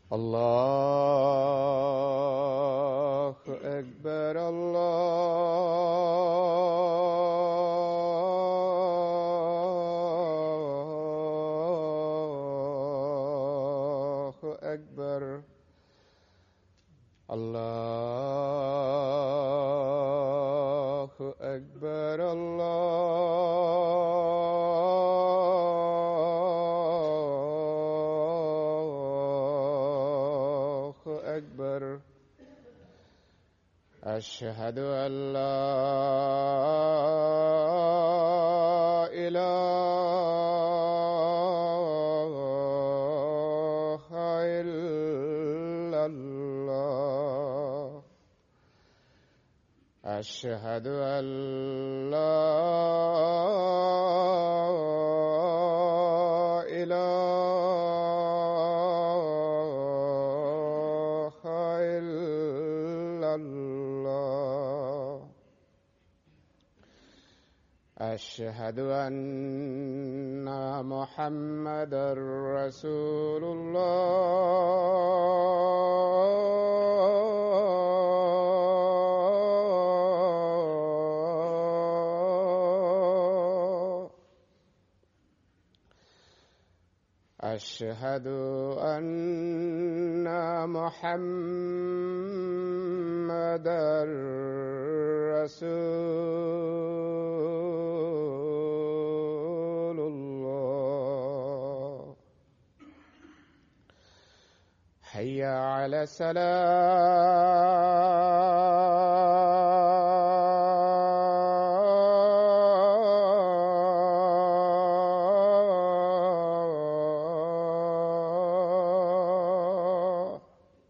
الله أكبر الله أكبر الله أكبر الله أكبر أشهد أن لا إله إلا الله أشهد أن لا إله إلا الله أشهد أن محمدًا رسول الله أشهد أن محمدًا رسول الله حي على الصلاة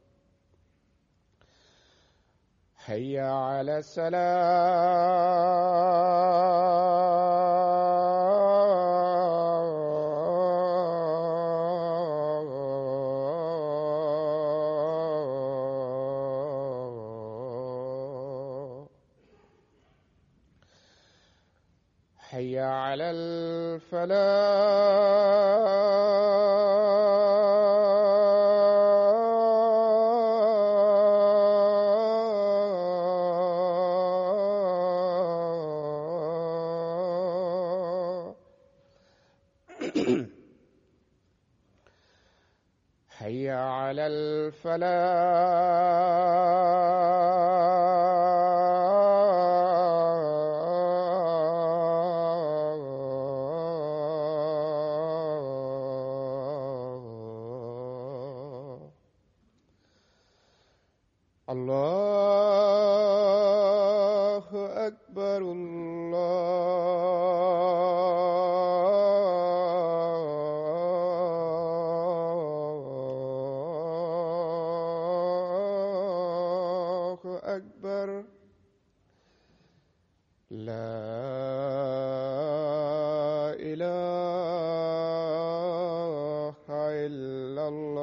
حي على الصلاة حي على الفلاح حي على الفلاح الله أكبر الله أكبر لا إله إلا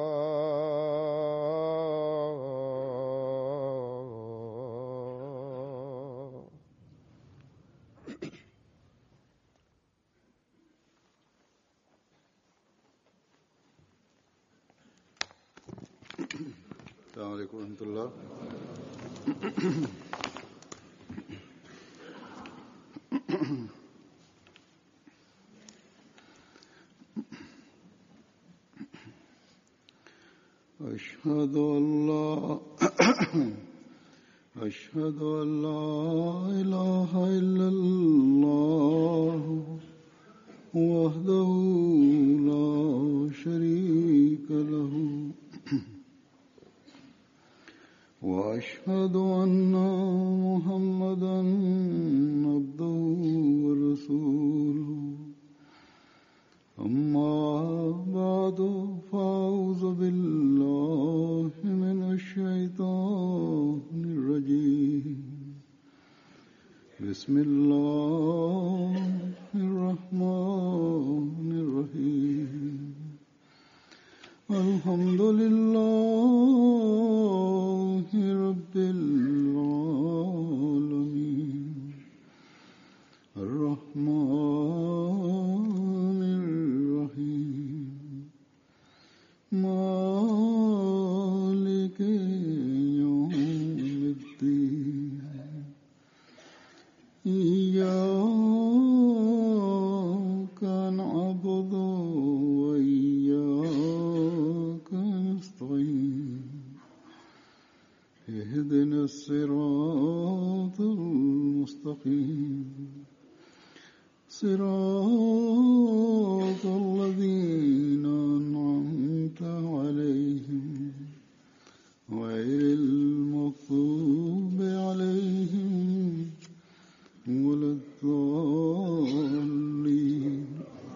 الله السلام عليكم ورحمة الله. أشهد أن لا إله إلا الله وحده لا شريك له وأشهد أن محمدًا عبده ورسوله أما بعد فأعوذ بالله من الشيطان الرجيم بسم الله الرحمن الرحيم الحمد لله رب العالمين الرحمن الرحيم مالك الصراط المستقيم صراط الذين أنعمت عليهم غير المغضوب عليهم ولا الضالين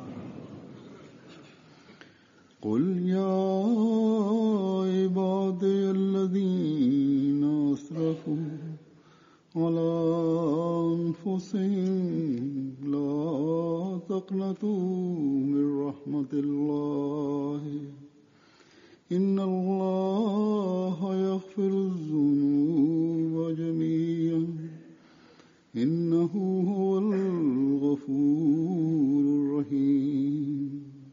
قل يا عبادي الذين أسرفوا على أنفسهم لا تقنطوا من رحمة الله إن الله يغفر الذنوب جميعا إنه هو الغفور الرحيم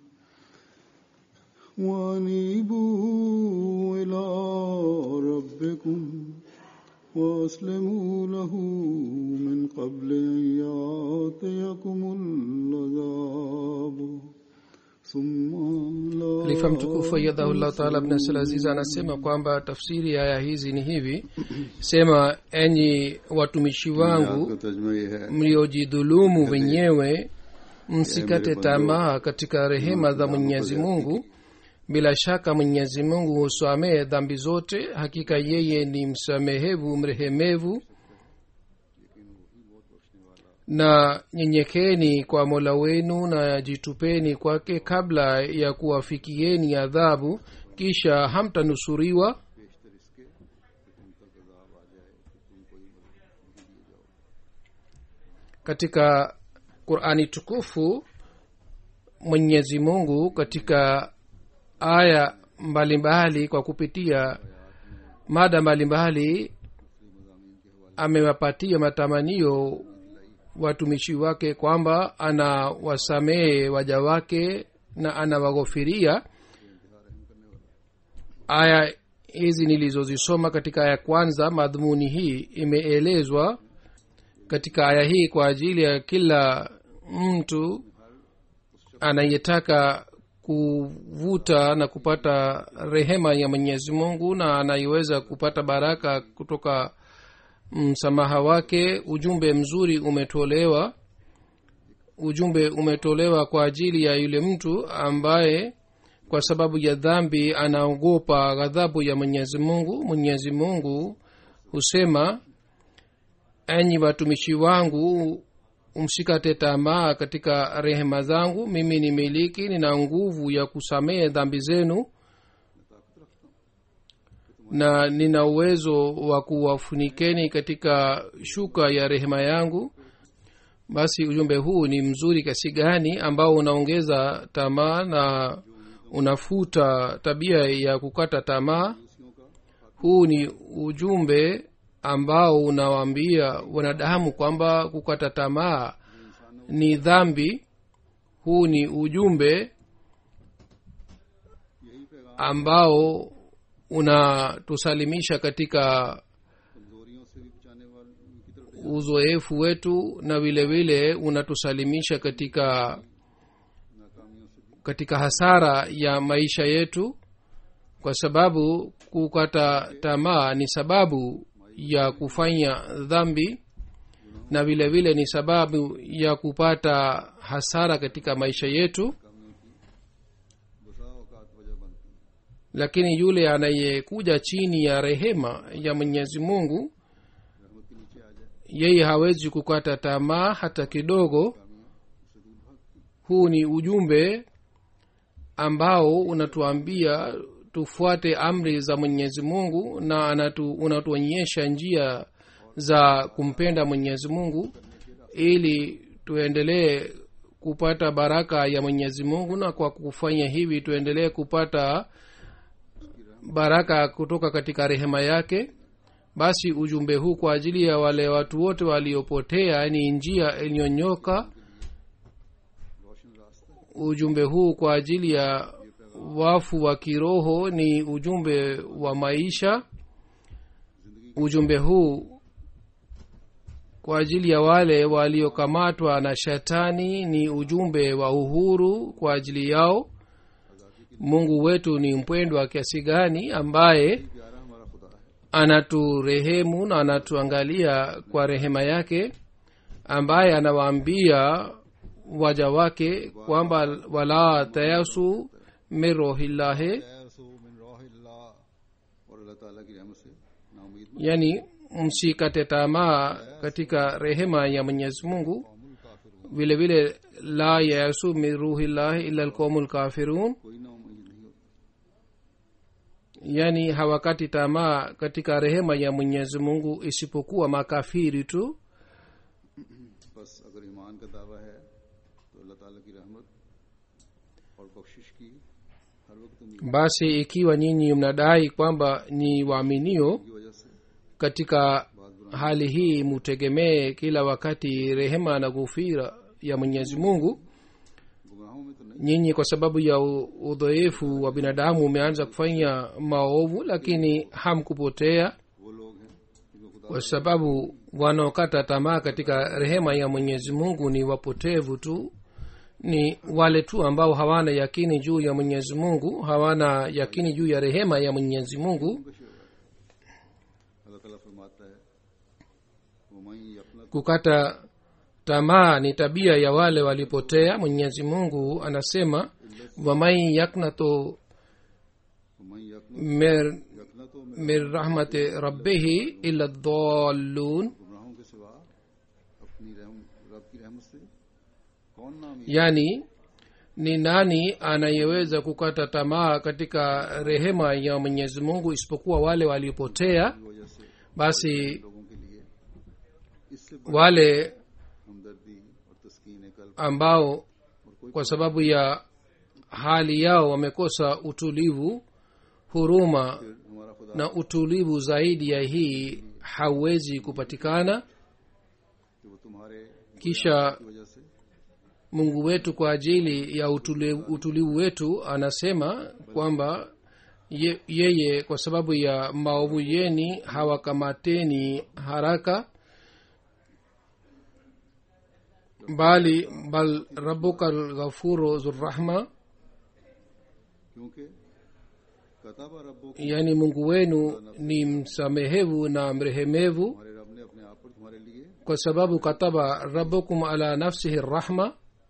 وأنيبوا إلى ربكم وأسلموا له من قبل أن يأتيكم العذاب ثم لا Khalifa mtukufu ayyadahullah ta'ala ibn Abdul Aziz anasema kwamba tafsiri ya aya hizi ni hivi: sema, enyi watumishi wangu mliojidhulumu wenyewe, msikate tamaa katika rehema za Mwenyezi Mungu. Bila shaka Mwenyezi Mungu husamehe dhambi zote, hakika yeye ni msamehevu mrehemevu. Na nyenyekeni kwa Mola wenu na jitupeni kwake kabla ya kuwafikieni adhabu, kisha hamtanusuriwa. Katika Qur'ani tukufu Mwenyezi Mungu katika aya mbalimbali kwa kupitia mada mbalimbali amewapatia matamanio watumishi wake kwamba anawasamehe waja wake na anawaghofiria. Aya hizi nilizozisoma katika aya kwanza, madhumuni hii imeelezwa katika aya hii kwa ajili ya kila mtu anayetaka kuvuta na kupata rehema ya Mwenyezi Mungu na anaiweza kupata baraka kutoka msamaha wake. Ujumbe mzuri umetolewa kwa ajili ya yule mtu ambaye kwa sababu ya dhambi anaogopa ghadhabu ya Mwenyezi Mungu. Mwenyezi Mungu husema, enyi watumishi wangu msikate tamaa katika rehema zangu, mimi ni miliki, nina nguvu ya kusamehe dhambi zenu na nina uwezo wa kuwafunikeni katika shuka ya rehema yangu. Basi ujumbe huu ni mzuri kiasi gani, ambao unaongeza tamaa na unafuta tabia ya kukata tamaa. Huu ni ujumbe ambao unawaambia wanadamu kwamba kukata tamaa ni dhambi. Huu ni ujumbe ambao unatusalimisha katika uzoefu wetu na vile vile unatusalimisha katika hasara ya maisha yetu, kwa sababu kukata tamaa ni sababu ya kufanya dhambi na vile vile ni sababu ya kupata hasara katika maisha yetu. Lakini yule anayekuja chini ya rehema ya Mwenyezi Mungu, yeye hawezi kukata tamaa hata kidogo. Huu ni ujumbe ambao unatuambia tufuate amri za Mwenyezi Mungu na unatuonyesha njia za kumpenda Mwenyezi Mungu ili tuendelee kupata baraka ya Mwenyezi Mungu, na kwa kufanya hivi tuendelee kupata baraka kutoka katika rehema yake. Basi ujumbe huu kwa ajili ya wale watu wote waliopotea ni njia iliyonyoka. Ujumbe huu kwa ajili ya wafu wa kiroho ni ujumbe wa maisha. Ujumbe huu kwa ajili ya wale waliokamatwa na shetani ni ujumbe wa uhuru kwa ajili yao. Mungu wetu ni mpendwa kiasi gani ambaye anaturehemu na anatuangalia kwa rehema yake, ambaye anawaambia waja wake kwamba wala tayasu min rohillahi, ऐसो मिन रोहिल्लाह, और अल्लाह ताला की रहमत से ना उम्मीद मत yani msikate tamaa katika rehema ya Mwenyezi Mungu. कौमुल काफिरून, vile vile la yasu min ruhillahi illa alqaumul kafirun, कोई ना उम्मीद नहीं होती। yani hawakati tamaa katika rehema ya Mwenyezi Mungu isipokuwa makafiri tu. बस अगर ईमान का दावा है तो अल्लाह ताला की रहमत और बख्शिश की हर वक्त उम्मीद Basi ikiwa nyinyi mnadai kwamba ni waaminio, की वजह से katika hali hii mutegemee kila wakati rehema na ghufira ya Mwenyezi Mungu. गुनाहों में तो नहीं, Nyinyi kwa sababu ya udhaifu wa binadamu umeanza kufanya maovu, lakini hamkupotea, वो लोग हैं जिनको खुदा kwa sababu wanaokata tamaa katika rehema ya Mwenyezi Mungu ni wapotevu tu, ni wale tu ambao hawana yakini juu ya Mwenyezi Mungu, hawana yakini juu ya rehema ya Mwenyezi Mungu. अल्लाह ताला फरमाता है वो मैं अपना Kukata tamaa ni tabia ya wale walipotea. Mwenyezi Mungu anasema waman yaknatu मैं यकना तो min rahmati rabbihi illa dhallun, गुनाहों के सिवा अपनी रब की रहमत से कौन नाम yani ni nani anayeweza kukata tamaa katika rehema ya Mwenyezi Mungu isipokuwa wale waliopotea. की वजह से Basi लोगों के लिए इससे wale हमदर्दी और तस्कीन कल्ब ambao kwa sababu ya hali yao wamekosa utulivu, huruma हमारा खुदा na utulivu zaidi ya hii hauwezi kupatikana. कि वो तुम्हारे Kisha की वजह से Mungu wetu kwa ajili ya utulivu wetu anasema kwamba yeye kwa sababu ya maovu yeni hawakamateni haraka, bal rabbuka alghafuru dhurrahma, क्योंकि कताबा रब्बो को yani Mungu wenu ni msamehevu na mrehemevu, हमारे रब ने अपने आप पर तुम्हारे लिए kwa sababu kataba rabbukum ala nafsihi rahma,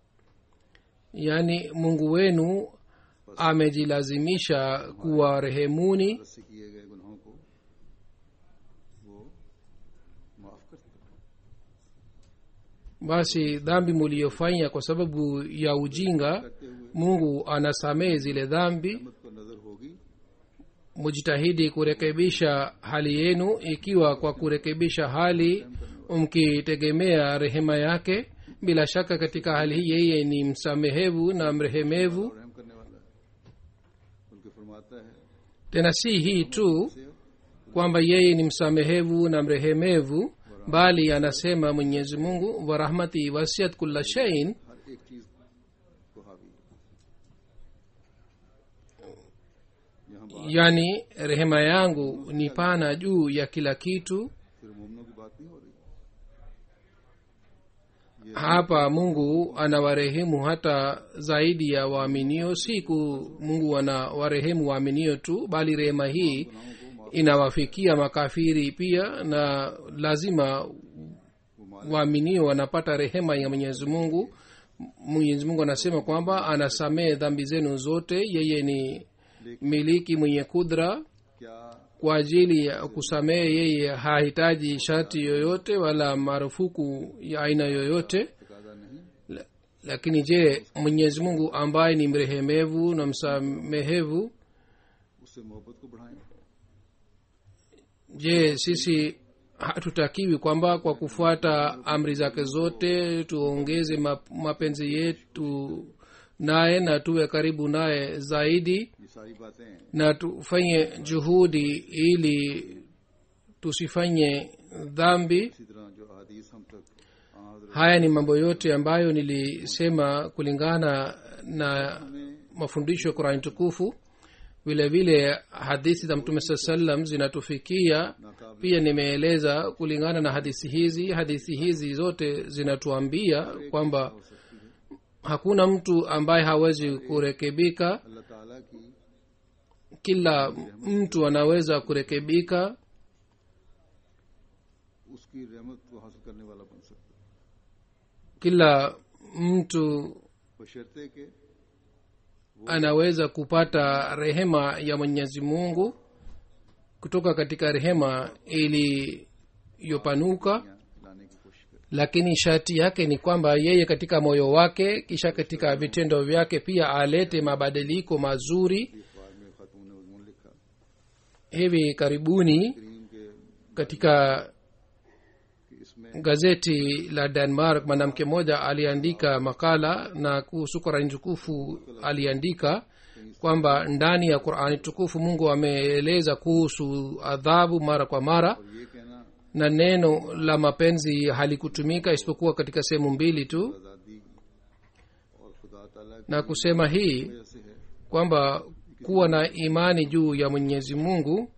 yani Mungu wenu amejilazimisha kuwa rehemuni, रस्सी किए गए गुनाहों को वो माफ करता है। basi dhambi muliyofanya kwa sababu ya ujinga Mungu anasamehe zile dhambi. रहमत पर नजर होगी Mujitahidi kurekebisha hali yenu, ikiwa kwa kurekebisha hali mkitegemea rehema yake, bila shaka katika hali hii yeye ni msamehevu na mrehemevu. और रहम करने वाला है। बल्कि फरमाता है Tena si hii tu kwamba yeye ni msamehevu na mrehemevu, bali anasema Mwenyezi Mungu, wa rahmati wasiat kulla shay'in, हर एक चीज को हावी यहाँ बात yani rehema yangu ni pana juu ya kila kitu. फिर मोमनों की बात नहीं हो रही। Hapa Mungu anawarehemu hata zaidi ya waaminio. Siku Mungu anawarehemu waaminio tu, bali rehema hii inawafikia makafiri pia, na lazima waaminio wanapata rehema ya Mwenyezi Mungu. Mwenyezi Mungu anasema kwamba anasamehe dhambi zenu zote, yeye ni miliki mwenye kudra. क्या Kwa ajili ya kusamehe yeye hahitaji sharti yoyote wala marufuku ya aina yoyote. तकाजा नहीं Lakini je, Mwenyezi Mungu ambaye ni mrehemevu na msamehevu, उससे मोहब्बत को बढ़ाएं। je sisi hatutakiwi kwamba kwa kufuata amri zake zote tuongeze mapenzi yetu naye na tuwe karibu naye zaidi, ये सारी बातें na tufanye juhudi ili tusifanye dhambi. इसी तरह जो हदीस हम तक हज़रत Haya ni mambo yote ambayo nilisema kulingana na mafundisho ya Qur'an tukufu. Vile vile hadithi za Mtume sallam zinatufikia pia, nimeeleza kulingana na hadithi hizi. Hadithi hizi zote zinatuambia kwamba hakuna mtu ambaye hawezi kurekebika, अल्लाह ताला की kila mtu anaweza kurekebika. की रहमत को हासिल करने वाला बन सकता है, kila mtu बशर्ते के anaweza kupata rehema ya mwenyezi mungu kutoka katika rehema iliyopanuka, लाने की कोशिश करे। lakini sharti yake ni kwamba yeye katika moyo wake kisha katika vitendo vyake pia alete mabadiliko mazuri. अखबार में खातून ने मजमून लिखा hivi karibuni करीम के katika कि इसमें gazeti la Denmark mwanamke mmoja aliandika makala na kuhusu Qurani tukufu aliandika kwamba ndani ya Qurani tukufu Mungu ameeleza kuhusu adhabu mara kwa mara, और ये कहना na neno la mapenzi halikutumika isipokuwa katika sehemu mbili tu, आजादी और खुदा ताला की na kusema hii वजह से है kwamba kuwa na imani juu ya Mwenyezi Mungu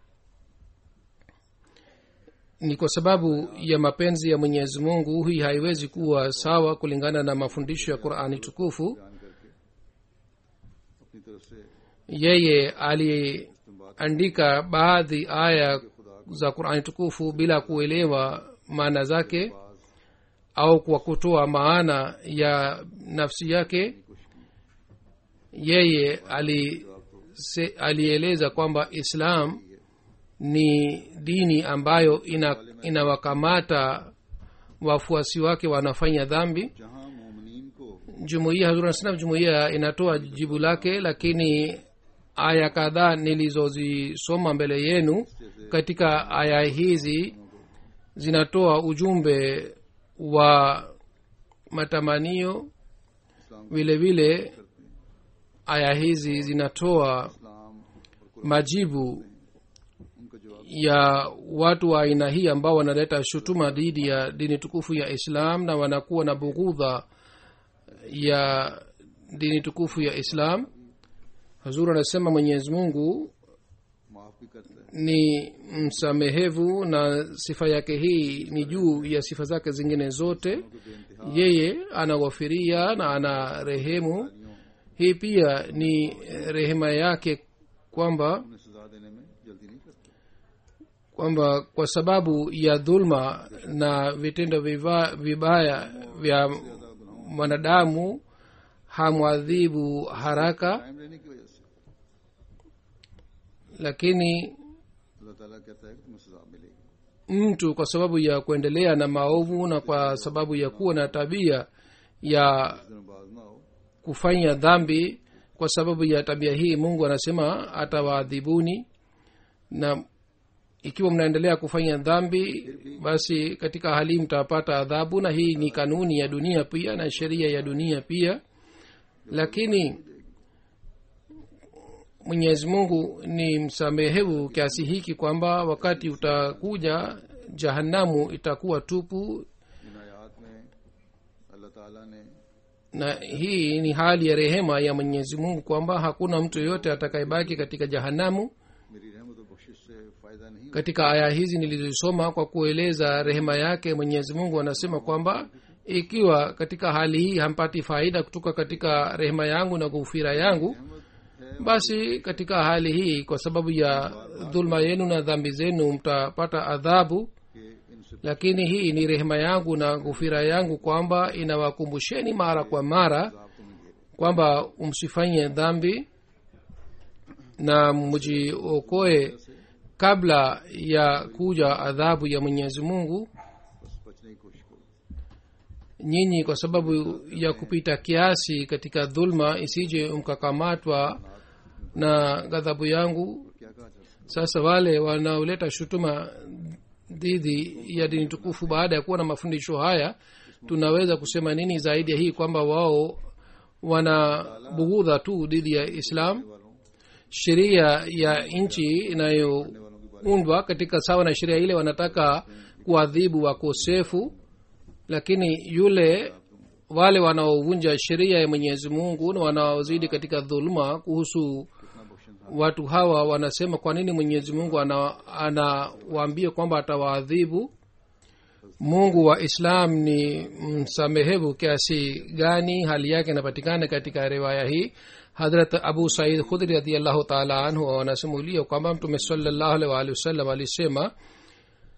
ni kwa sababu ya mapenzi ya Mwenyezi Mungu. Hii haiwezi kuwa sawa kulingana na mafundisho ya Qur'ani tukufu. बयान करके अपनी तरफ से Yeye aliandika baadhi aya za Qur'ani tukufu bila kuelewa maana zake au kwa kutoa maana ya nafsi yake. Yeye alieleza kwamba Islam ni dini ambayo inawakamata wafuasi wake wanafanya dhambi. जहां मोमिनीन को Jumuiya Hazur Nasnaf jumuiya inatoa jibu lake, lakini aya kadhaa nilizozisoma mbele yenu, katika aya hizi zinatoa ujumbe wa matamanio. Vile vile aya hizi zinatoa इस्लाम और majibu उनका जवाब ya watu wa aina hii ambao wanaleta shutuma dhidi ya dini tukufu ya Islam na wanakuwa na bughudha ya dini tukufu ya Islam. Hazur anasema Mwenyezi Mungu माफ भी करता है, ni msamehevu na sifa yake hii ni juu ya sifa zake zingine zote. Yeye anaghofiria na ana rehemu. Hii pia ni rehema yake kwamba उन्हें सजा देने में जल्दी नहीं करता। kwamba kwa sababu ya dhulma na vitendo vibaya vya mwanadamu hamwadhibu haraka, time लेने की वजह से lakini अल्लाह ताला कहता है कि तुम्हें सजा मिलेगी। mtu kwa sababu ya kuendelea na maovu na kwa sababu ya kuwa na tabia ya इस दिन बाज ना हो, kufanya dhambi, kwa sababu ya tabia hii Mungu anasema atawaadhibuni, na ikiwa mnaendelea kufanya dhambi basi katika hali mtapata adhabu. Na hii ni kanuni ya dunia pia na sheria ya dunia pia, lakini Mwenyezi Mungu ni msamehevu kiasi hiki kwamba wakati utakuja jahanamu itakuwa tupu, इन आयात में अल्लाह ताला ने na hii ni hali ya rehema ya Mwenyezi Mungu kwamba hakuna mtu yoyote atakayebaki katika jahanamu. मेरी रहमत और बख्शिश से फायदा नहीं Katika aya hizi nilizosoma kwa kueleza rehema yake, Mwenyezi Mungu anasema kwamba ikiwa katika hali hii hampati faida kutoka katika rehema yangu na ghufira yangu, basi katika hali hii kwa sababu ya dhulma yenu na dhambi zenu mtapata adhabu. कि इनसे Lakini hii ni rehema yangu na ghufira yangu kwamba inawakumbusheni mara kwa mara आप तुम्हें घेरे। kwamba msifanye dhambi na mjiokoe kabla ya kuja adhabu ya Mwenyezi Mungu. बस बचने की कोशिश करो। Nyinyi kwa sababu ya kupita kiasi katika dhulma isije mkakamatwa na ghadhabu yangu. क्या कहा जा सकता Sasa wale wanaoleta shutuma dhidi ya dini tukufu baada ya kuwa na mafundisho haya, tunaweza kusema nini zaidi ya hii kwamba wao wana bughudha tu dhidi ya Islam. Sheria ya nchi inayoundwa katika sawa na sheria ile wanataka kuadhibu wakosefu, lakini wale wanaovunja sheria ya Mwenyezi Mungu na wanaozidi katika dhuluma kuhusu watu hawa wanasema kwa nini Mwenyezi Mungu anawaambia kwamba atawaadhibu. Mungu wa Islam ni msamehevu kiasi gani, hali yake inapatikana katika riwaya hii. Hadrat Abu Said Khudri radhiyallahu ta'ala anhu anasimulia kwamba Mtume sallallahu alaihi wa sallam alisema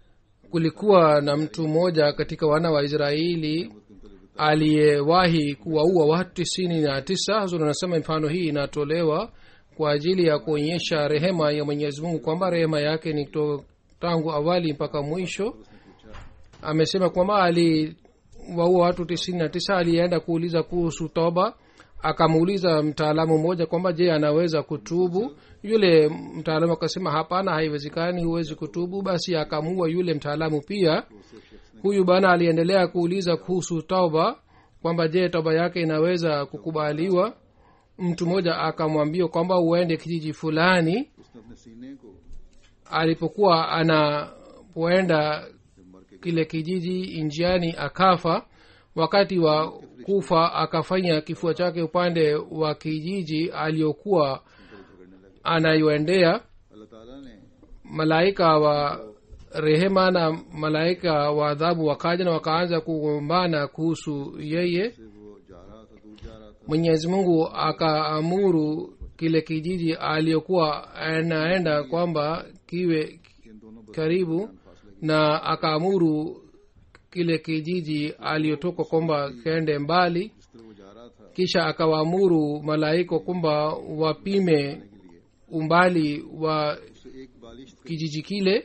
kulikuwa na mtu mmoja katika wana wa israeli aliyewahi kuwaua watu 99. Hazur anasema mfano hii inatolewa kwa ajili ya kuonyesha rehema ya mwenyezi mungu, kwamba rehema yake ni tangu awali mpaka mwisho. Amesema kwamba aliwaua watu 99. alienda kuuliza kuhusu toba, akamuuliza mtaalamu mmoja kwamba je, anaweza kutubu. Yule mtaalamu akasema hapana, haiwezekani, huwezi kutubu. Basi akamuua yule mtaalamu pia. Huyu bana aliendelea kuuliza kuhusu tauba, kwamba je, tauba yake inaweza kukubaliwa. Mtu mmoja akamwambia kwamba uende kijiji fulani. Alipokuwa anapoenda kile kijiji, njiani akafa. Wakati wa kufa akafanya kifua chake upande wa kijiji aliyokuwa anayoendea. Malaika wa rehema na malaika wa adhabu wakaja na wakaanza kugombana kuhusu yeye. Mwenyezi mungu akaamuru kile kijiji aliyokuwa anaenda kwamba kiwe karibu, na akaamuru kile kijiji aliyotoka kwamba kende mbali. Kisha akawaamuru malaika kwamba wapime umbali wa kijiji kile.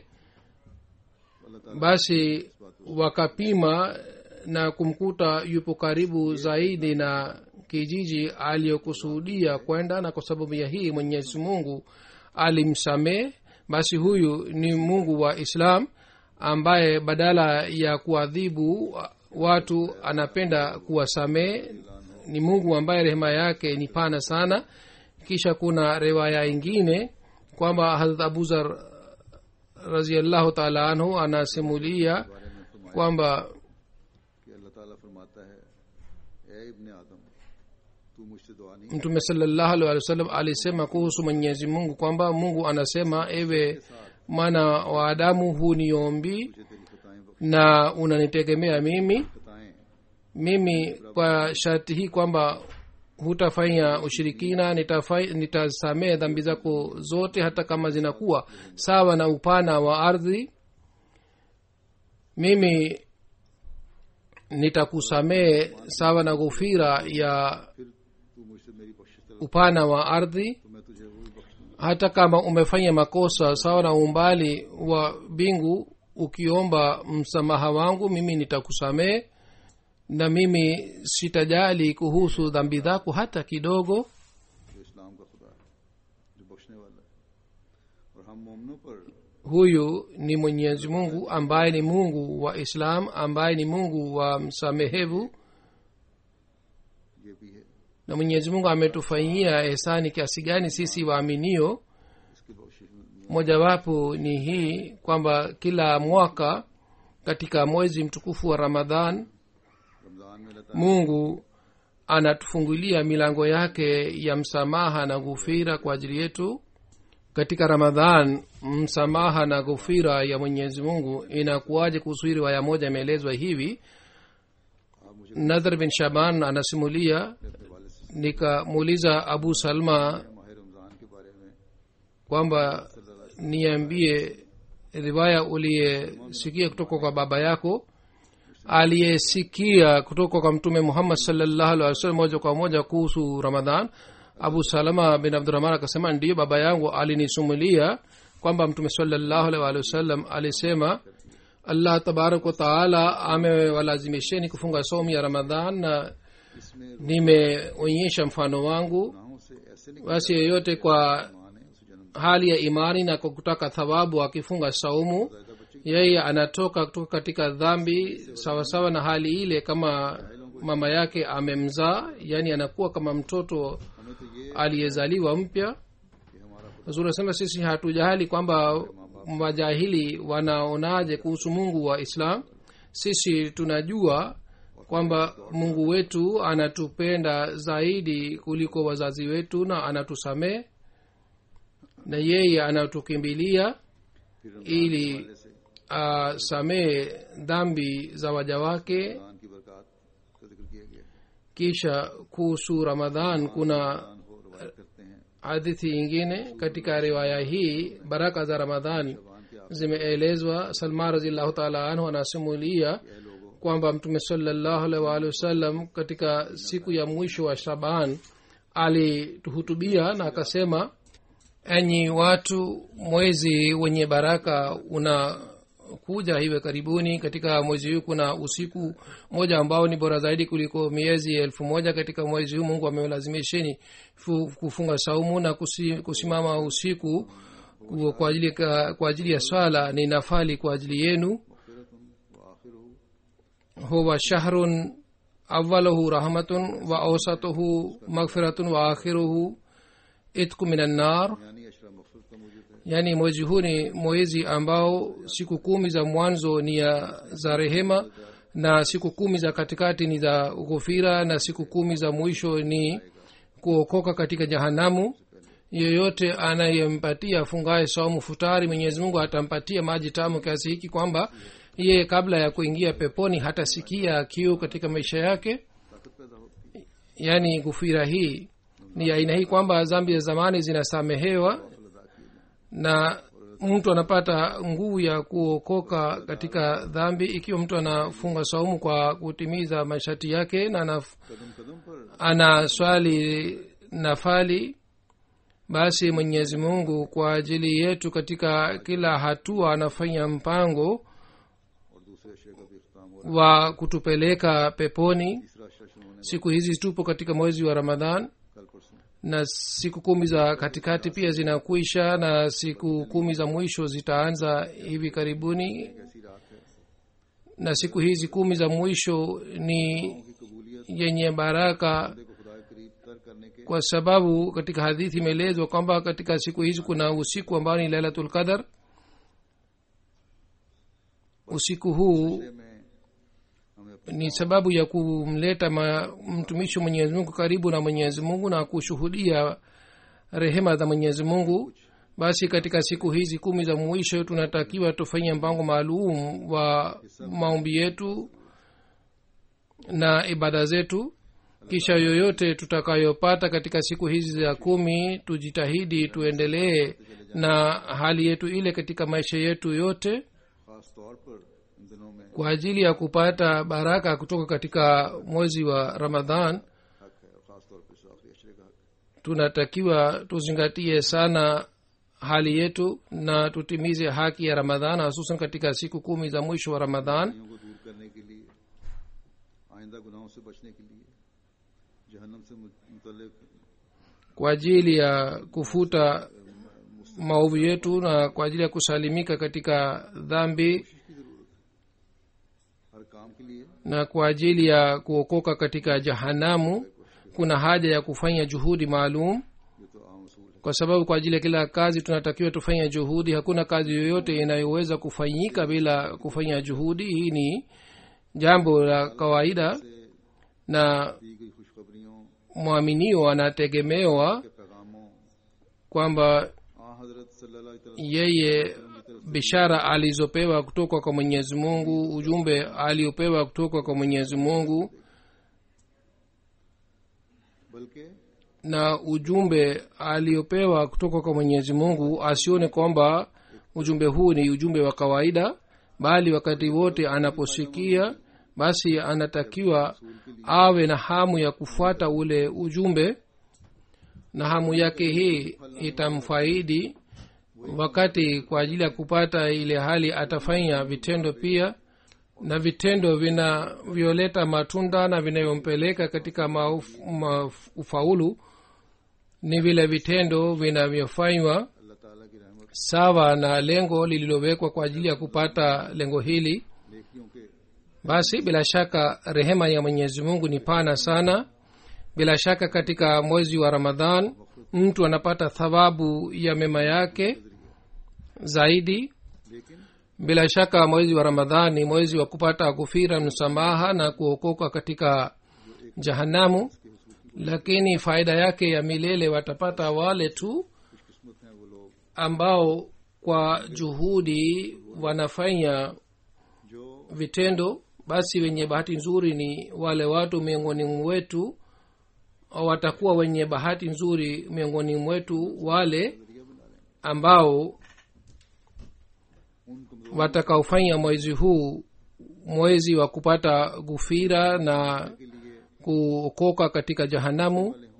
Basi wakapima na kumkuta yupo karibu zaidi na kijiji aliyokusudia kwenda, na kwa sababu ya hii mwenyezi mungu alimsamehe. Basi huyu ni mungu wa islam ambaye badala ya kuadhibu watu anapenda kuwasamehe. Ni mungu ambaye rehema yake ni pana sana. Kisha kuna riwaya ingine kwamba Hazrat Abu Zar raziallahu taala anhu anasimulia kwamba mtume sallallahu alaihi wasallam alisema kuhusu mwenyezi mungu kwamba mungu anasema, ewe mwana wa adamu, huniombi na unanitegemea mimi kwa sharti hii kwamba hutafanya ushirikina, nitasamehe dhambi zako zote hata kama zinakuwa sawa na upana wa ardhi. Mimi nitakusamehe sawa na ghufira ya upana wa ardhi. Hata kama umefanya makosa sawa na umbali wa mbingu, ukiomba msamaha wangu mimi nitakusamehe, na mimi sitajali kuhusu dhambi zako hata kidogo. Huyu ni mwenyezi mungu ambaye ni mungu wa islam, ambaye ni mungu wa msamehevu. Na mwenyezi mungu ametufanyia ihsani kiasi gani sisi waaminio. Mojawapo ni hii kwamba kila mwaka katika mwezi mtukufu wa Ramadhan mungu anatufungulia milango yake ya msamaha na ghufira kwa ajili yetu. Katika Ramadhan msamaha na ghufira ya mwenyezi mungu inakuwaje? Kuhusu riwaya moja imeelezwa hivi. Nadhr bin Shaban anasimulia, nikamuuliza Abu Salma kwamba niambie riwaya uliyesikia kutoka kwa baba yako. Aliyesikia kutoka kwa mtume Muhammad sallallahu alaihi wasallam moja kwa moja kuhusu Ramadhan. Abu Salama bin Abdurrahman akasema, ndiyo, baba yangu alinisimulia kwamba mtume sallallahu alaihi wasallam alisema, Allah tabarak wa taala amewalazimisheni kufunga saumu ya Ramadhan na nimeonyesha mfano wangu. Basi yeyote kwa hali ya imani na kwa kutaka thawabu akifunga saumu, yeye anatoka kutoka katika dhambi sawasawa na hali ile kama mama yake amemzaa, yani anakuwa kama mtoto aliyezaliwa mpya. Zuri sema sisi hatujahali kwamba majahili wanaonaje kuhusu mungu wa Islam. Sisi tunajua kwamba mungu wetu anatupenda zaidi kuliko wazazi wetu na anatusamehe, na yeye anatukimbilia ili asamehe dhambi za waja wake. Kisha kuhusu Ramadhan kuna hadithi ingine katika riwaya hii. Baraka za Ramadhani zimeelezwa. Salman radhiallahu taala anhu anasimulia kwamba mtume sallallahu alaihi wa alihi wasallam katika siku ya mwisho wa Shaban alituhutubia na akasema, enyi watu, mwezi wenye baraka unakuja hivi karibuni. Katika mwezi huu kuna usiku moja ambao ni bora zaidi kuliko miezi 1000. Katika mwezi huu Mungu ameulazimisheni kufunga saumu na kusimama usiku kwa ajili ya swala ni nafali kwa ajili yenu. huwa shahrun awwaluhu rahmatun wa awsatuhu maghfiratun wa akhiruhu itqu minan nar. yani mwezi huu ni mwezi ambao siku 10 za mwanzo ni za rehema na siku 10 za katikati ni za ghufira na siku 10 za mwisho ni kuokoka katika jahanamu. Yeyote anayempatia fungaye saumu futari, Mwenyezi Mungu atampatia maji tamu kiasi hiki kwamba yeye kabla ya kuingia peponi hatasikia kiu katika maisha yake. yani ghufira hii ni aina hii kwamba dhambi za zamani zinasamehewa na mtu anapata nguvu ya kuokoka katika dhambi ikiwa mtu anafunga saumu kwa kutimiza masharti yake na ana swali nafali. Basi Mwenyezi Mungu kwa ajili yetu katika kila hatua anafanya mpango wa kutupeleka peponi. Siku hizi tupo katika mwezi wa Ramadhan na siku 10 za katikati pia zinakuisha na siku 10 za mwisho zitaanza hivi karibuni. na siku hizi 10 za mwisho ni yenye baraka kwa sababu katika hadithi imeelezwa kwamba katika siku hizi kuna usiku ambao ni Lailatul Qadr. Usiku huu ni sababu ya kumleta mtumishi Mwenyezi Mungu karibu na Mwenyezi Mungu na kushuhudia rehema za Mwenyezi Mungu. Basi katika siku hizi 10 za mwisho tunatakiwa tufanye mpango maalum wa maombi yetu na ibada zetu. Kisha yoyote tutakayopata katika siku hizi za 10 tujitahidi tuendelee na hali yetu ile katika maisha yetu yote kwa ajili ya kupata baraka kutoka katika mwezi wa Ramadhan. Tunatakiwa tuzingatie sana hali yetu na tutimize haki ya Ramadhan, hususan katika siku 10 za mwisho wa Ramadhan. Kwa ajili ya kufuta maovu yetu na kwa ajili ya kusalimika katika dhambi na kwa ajili ya kuokoka katika jahanamu, kuna haja ya kufanya juhudi maalum, kwa sababu kwa ajili ya kila kazi tunatakiwa tufanye juhudi. Hakuna kazi yoyote inayoweza kufanyika bila kufanya juhudi. Hii ni jambo la kawaida na mwaminio anategemewa kwamba yeye bishara alizopewa kutoka kwa Mwenyezi Mungu, ujumbe aliopewa kutoka kwa Mwenyezi Mungu na ujumbe aliopewa kutoka kwa Mwenyezi Mungu, asione kwamba ujumbe huu ni ujumbe wa kawaida, bali wakati wote anaposikia basi anatakiwa awe na hamu ya kufuata ule ujumbe, na hamu yake hii itamfaidi wakati kwa ajili ya kupata ile hali atafanya vitendo pia, na vitendo vinavyoleta matunda na vinayompeleka katika ufaulu ni vile vitendo vinavyofanywa sawa na lengo lililowekwa kwa ajili ya kupata lengo hili. Basi bila shaka rehema ya Mwenyezi Mungu ni pana sana. Bila shaka katika mwezi wa Ramadhan mtu anapata thawabu ya mema yake zaidi. Bila shaka mwezi wa Ramadhan ni mwezi wa kupata ghufira, msamaha na kuokoka katika jahanamu, lakini faida yake ya milele watapata wale tu ambao kwa juhudi wanafanya vitendo. Basi wenye bahati nzuri ni wale watu miongoni mwetu, watakuwa wenye bahati nzuri miongoni mwetu wale ambao उन कमजोर watakaofanya mwezi huu mwezi wa kupata gufira na के लिए kuokoka katika jahanamu वाले हों।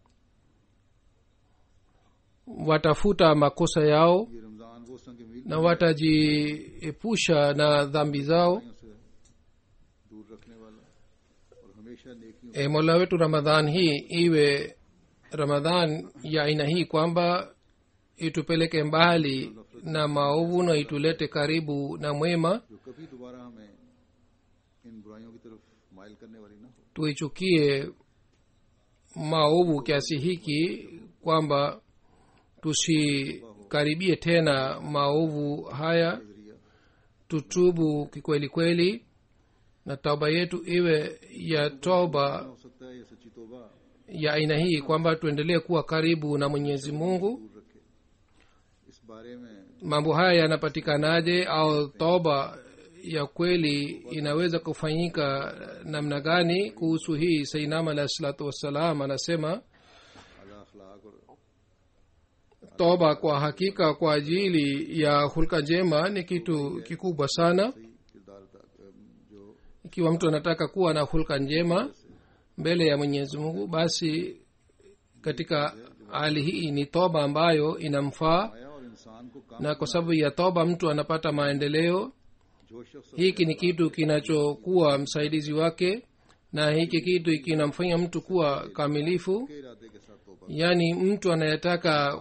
watafuta makosa yao ये रमजान वो संग मील na watajiepusha na dhambi zao. से दूर रखने वाला और हमेशा नेकियों Mola wetu ramadhan hii iwe ramadhan ya aina hii kwamba itupeleke mbali na maovu na itulete karibu na mwema. जो कभी दोबारा हमें इन बुराइयों की तरफ माइल करने वाली ना हो। Tuichukie maovu kiasi hiki kwamba tusikaribie tena maovu haya. नजरिया Tutubu kikweli kweli na tauba yetu iwe ya toba हो सकता है ये सच्ची तौबा ya aina hii kwamba tuendelee kuwa karibu na Mwenyezi Mungu. दूर रखे। इस बारे में Mambo haya yanapatikanaje au toba ya kweli inaweza kufanyika namna gani? Kuhusu hii Sayyidina alayhi salatu wassalam anasema अला अखलाक और toba kwa hakika kwa ajili ya hulka njema ni kitu kikubwa sana. सही किरदार जो Ikiwa mtu anataka kuwa na hulka njema mbele ya Mwenyezi Mungu, basi katika hali hii ni toba ambayo inamfaa, आया और इंसान को काम na kwa sababu ya toba mtu anapata maendeleo. जो शख्स Hiki ni kitu kinachokuwa msaidizi wake, na hiki kitu kinamfanya mtu kuwa kamilifu. के इरादे के साथ तौबा Yaani mtu anayetaka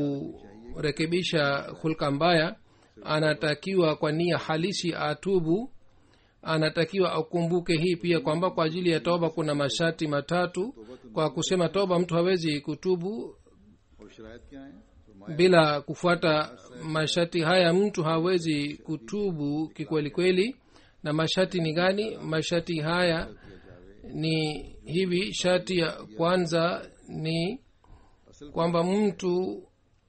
kurekebisha hulka mbaya anatakiwa kwa nia halisi atubu. Anatakiwa akumbuke hii pia kwamba kwa ajili ya toba kuna masharti matatu. Kwa kusema toba mtu hawezi kutubu और शरायत क्या है फरमाया bila kufuata masharti haya, mtu hawezi kutubu kikweli kweli. Na masharti ni gani? Masharti haya ni hivi. Sharti ya kwanza ni kwamba mtu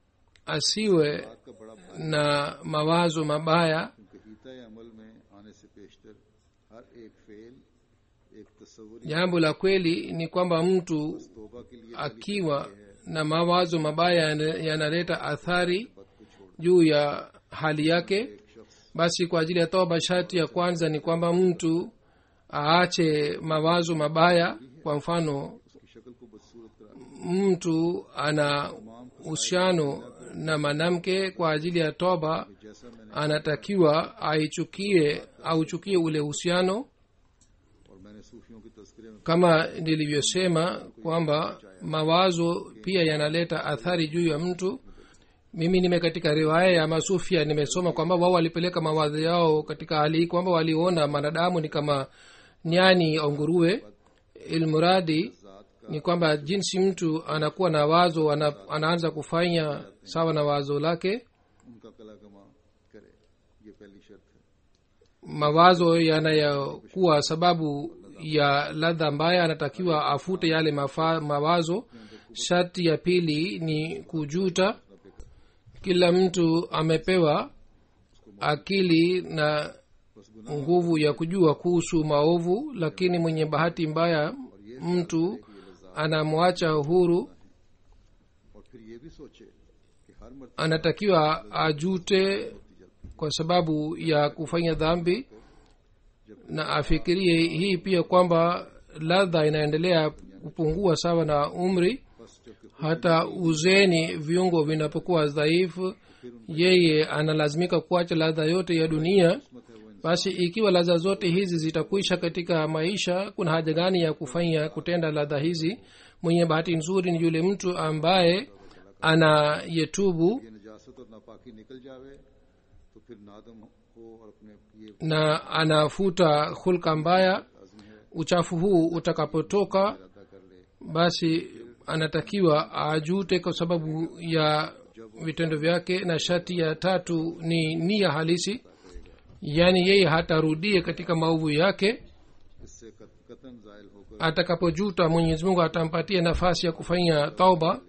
asiwe का बड़ा na mawazo mabaya. क्योंकि हिता अमल में आने से पेशतर हर एक फेल एक तस्वुर Jambo la kweli ni kwamba mtu तौबा के लिए akiwa na mawazo mabaya yanaleta athari पद को छोड़ juu ya hali yake. एक शख्स Basi kwa ajili ya toba, sharti ya kwanza ni kwamba mtu aache mawazo mabaya. Kwa mfano, उसकी शक्ल को बदसूरत करा mtu ana uhusiano na mwanamke, kwa ajili ya toba जैसा मैंने anatakiwa auchukie ule uhusiano. और मैंने सूफियों की तस्करे में Kama nilivyosema kwamba mawazo pia yanaleta athari juu ya mtu. Mimi nime katika riwaya ya masufia nimesoma kwamba wao walipeleka mawazo yao katika hali hii kwamba waliona mwanadamu ni kama nyani au nguruwe. Ilmuradi ni kwamba jinsi mtu anakuwa na wazo anaanza kufanya sawa na wazo lake. उनका कला कमा करे, ये पहली शर्त है। Mawazo yanayokuwa sababu ya ladha mbaya anatakiwa afute yale mawazo. Sharti ya pili ni kujuta. Kila mtu amepewa akili na nguvu ya kujua kuhusu maovu, lakini mwenye bahati mbaya mtu anamwacha huru. और फिर ये भी सोचे कि हर मर्तबा Anatakiwa ajute kwa sababu ya kufanya dhambi, na afikirie hii pia kwamba ladha inaendelea kupungua sawa na umri. Hata uzeni viungo vinapokuwa dhaifu, yeye analazimika kuacha ladha yote ya dunia. Basi ikiwa ladha zote hizi zitakwisha katika maisha, kuna haja gani ya kutenda ladha hizi? Mwenye bahati nzuri ni yule mtu ambaye anayetubu ये नजासत और नापाकी निकल जावे तो फिर नादम हो और अपने ये na anafuta hulka mbaya. Azmi है Uchafu huu utakapotoka, अदा कर ले। basi anatakiwa ajute kwa sababu ya vitendo vyake. Na sharti ya tatu ni nia halisi, yaani yeye hatarudie katika maovu yake. इससे कतन जायल होकर Atakapojuta, Mwenyezi Mungu atampatia nafasi ya kufanya tauba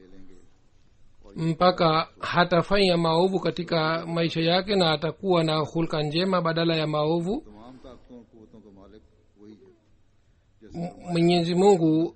mpaka hatafanya maovu katika maisha yake, na atakuwa na hulka njema badala ya maovu. तमाम ताकतों और कुव्वतों का मालिक वही है। जैसे Mwenyezi Mungu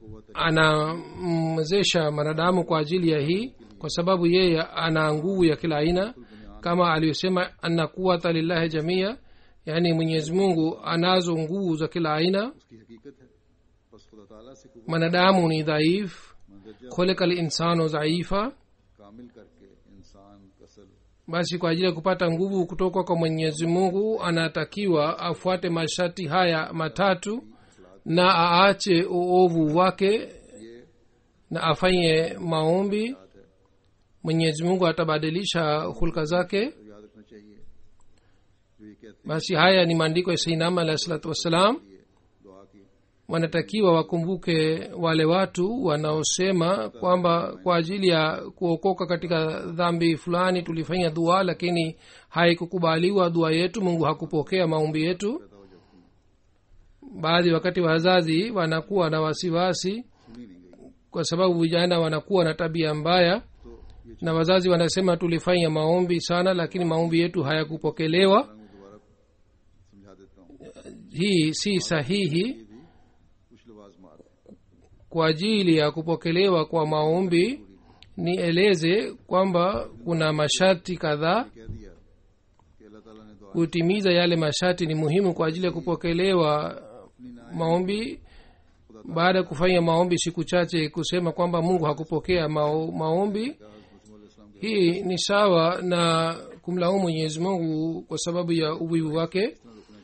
anamwezesha mwanadamu kwa ajili ya hii, kwa sababu yeye ana nguvu ya kila aina, kama aliyosema anna quwata lillahi jamia, yaani mwenyezi mungu anazo nguvu za kila aina. उसकी हकीकत है। बस खुदा ताला से कुव्वत mwanadamu ni dhaif, मंदरजा khuliqa linsanu dhaifa. कामिल करके इंसान कसल basi kwa ajili ya kupata nguvu kutoka kwa mwenyezi mungu anatakiwa afuate masharti haya matatu na aache uovu wake na afanye maombi. mwenyezi mungu atabadilisha hulka zake. तो याद रखना चाहिए जो ये कहते basi haya ni maandiko ya sainama alahi salatu wassalam. हैं दुआ की wanatakiwa wakumbuke wale watu wanaosema kwamba kwa ajili ya kuokoka katika dhambi fulani tulifanya dua lakini haikukubaliwa dua yetu, mungu hakupokea maombi yetu. baadhi wakati wazazi wanakuwa na wasiwasi सुनी नहीं गई kwa sababu vijana wanakuwa na tabia mbaya, तो ये na wazazi wanasema tulifanya maombi sana lakini maombi yetu hayakupokelewa. मैं दोबारा समझा देता हूँ। hii si sahihi. ये भी कुछ लवाजमात हैं। kwa ajili ya kupokelewa kwa maombi nieleze kwamba kuna masharti kadhaa. कह दिया कि अल्लाह ताला ने दुआ kutimiza yale masharti ni muhimu kwa ajili ya kupokelewa maombi. baada ya kufanya maombi siku chache kusema kwamba mungu hakupokea maombi, hii ni sawa na kumlaumu mwenyezi mungu kwa sababu ya uvivu wake.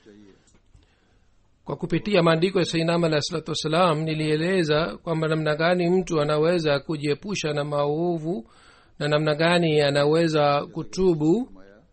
kwa kupitia maandiko ya sainama alahi salatu wassalam nilieleza kwamba namna gani mtu anaweza kujiepusha na maovu na namna gani anaweza kutubu.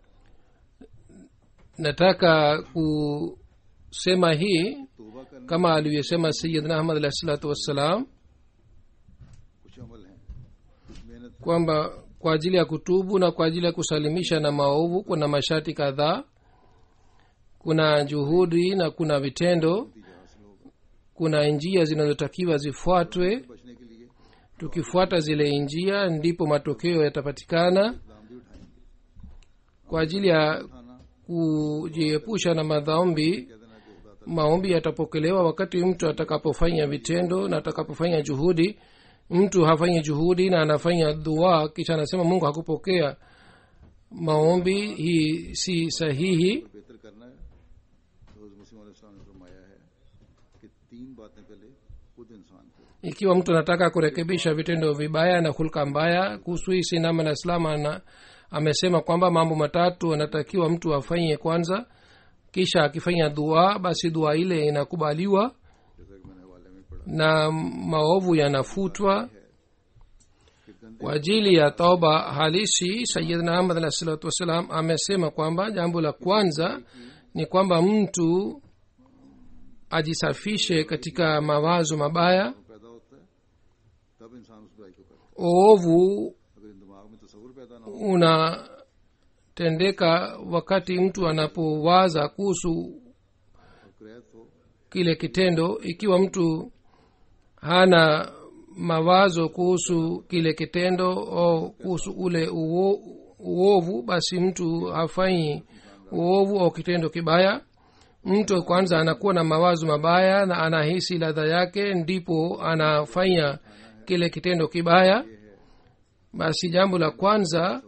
nataka kusema hii तौबा करने kama alivyosema sayidna ahmad alahi salatu wassalam कुछ अमल हैं, कुछ मेहनत kwamba kwa ajili ya kutubu na kwa ajili ya kusalimisha na maovu kuna masharti kadhaa, kuna juhudi na kuna vitendo, नतीजा हासिल होगा। kuna njia zinazotakiwa zifuatwe. बचने के लिए tukifuata zile njia ndipo matokeo yatapatikana. इकदाम भी उठाएंगे। kwa ajili ya खाना kujiepusha na madhambi, कह देना कि खुदा maombi yatapokelewa wakati mtu atakapofanya vitendo na atakapofanya juhudi. mtu hafanyi juhudi na anafanya dua kisha anasema mungu hakupokea maombi, hii si sahihi. को बेहतर करना है तो हज़रत मसीह मौला ने फरमाया है कि तीन बातें पहले खुद इंसान को ikiwa mtu anataka kurekebisha vitendo vibaya na hulka mbaya, kuhusu hii sinama na islama amesema kwamba mambo matatu anatakiwa mtu afanye kwanza, kisha akifanya dua basi dua ile inakubaliwa जैसा कि मैंने हवाले में पढ़ा na maovu yanafutwa. कि गंदे kwa ajili ya tauba halisi sayidna ahmad alahi salatu wassalam amesema kwamba jambo la kwanza ni kwamba mtu ajisafishe katika mawazo mabaya. पैदा होता है तब इंसान उस बुराई को करता uovu है। अगर इन दिमाग में तसव्वुर पैदा ना हो unatendeka wakati mtu anapowaza kuhusu और क्रैत हो kile kitendo. ikiwa mtu hana mawazo kuhusu kile kitendo au kuhusu ule uovu, basi mtu hafanyi uovu au kitendo kibaya. mtu kwanza anakuwa na mawazo mabaya na anahisi ladha yake, ndipo anafanya kile kitendo kibaya. basi jambo la kwanza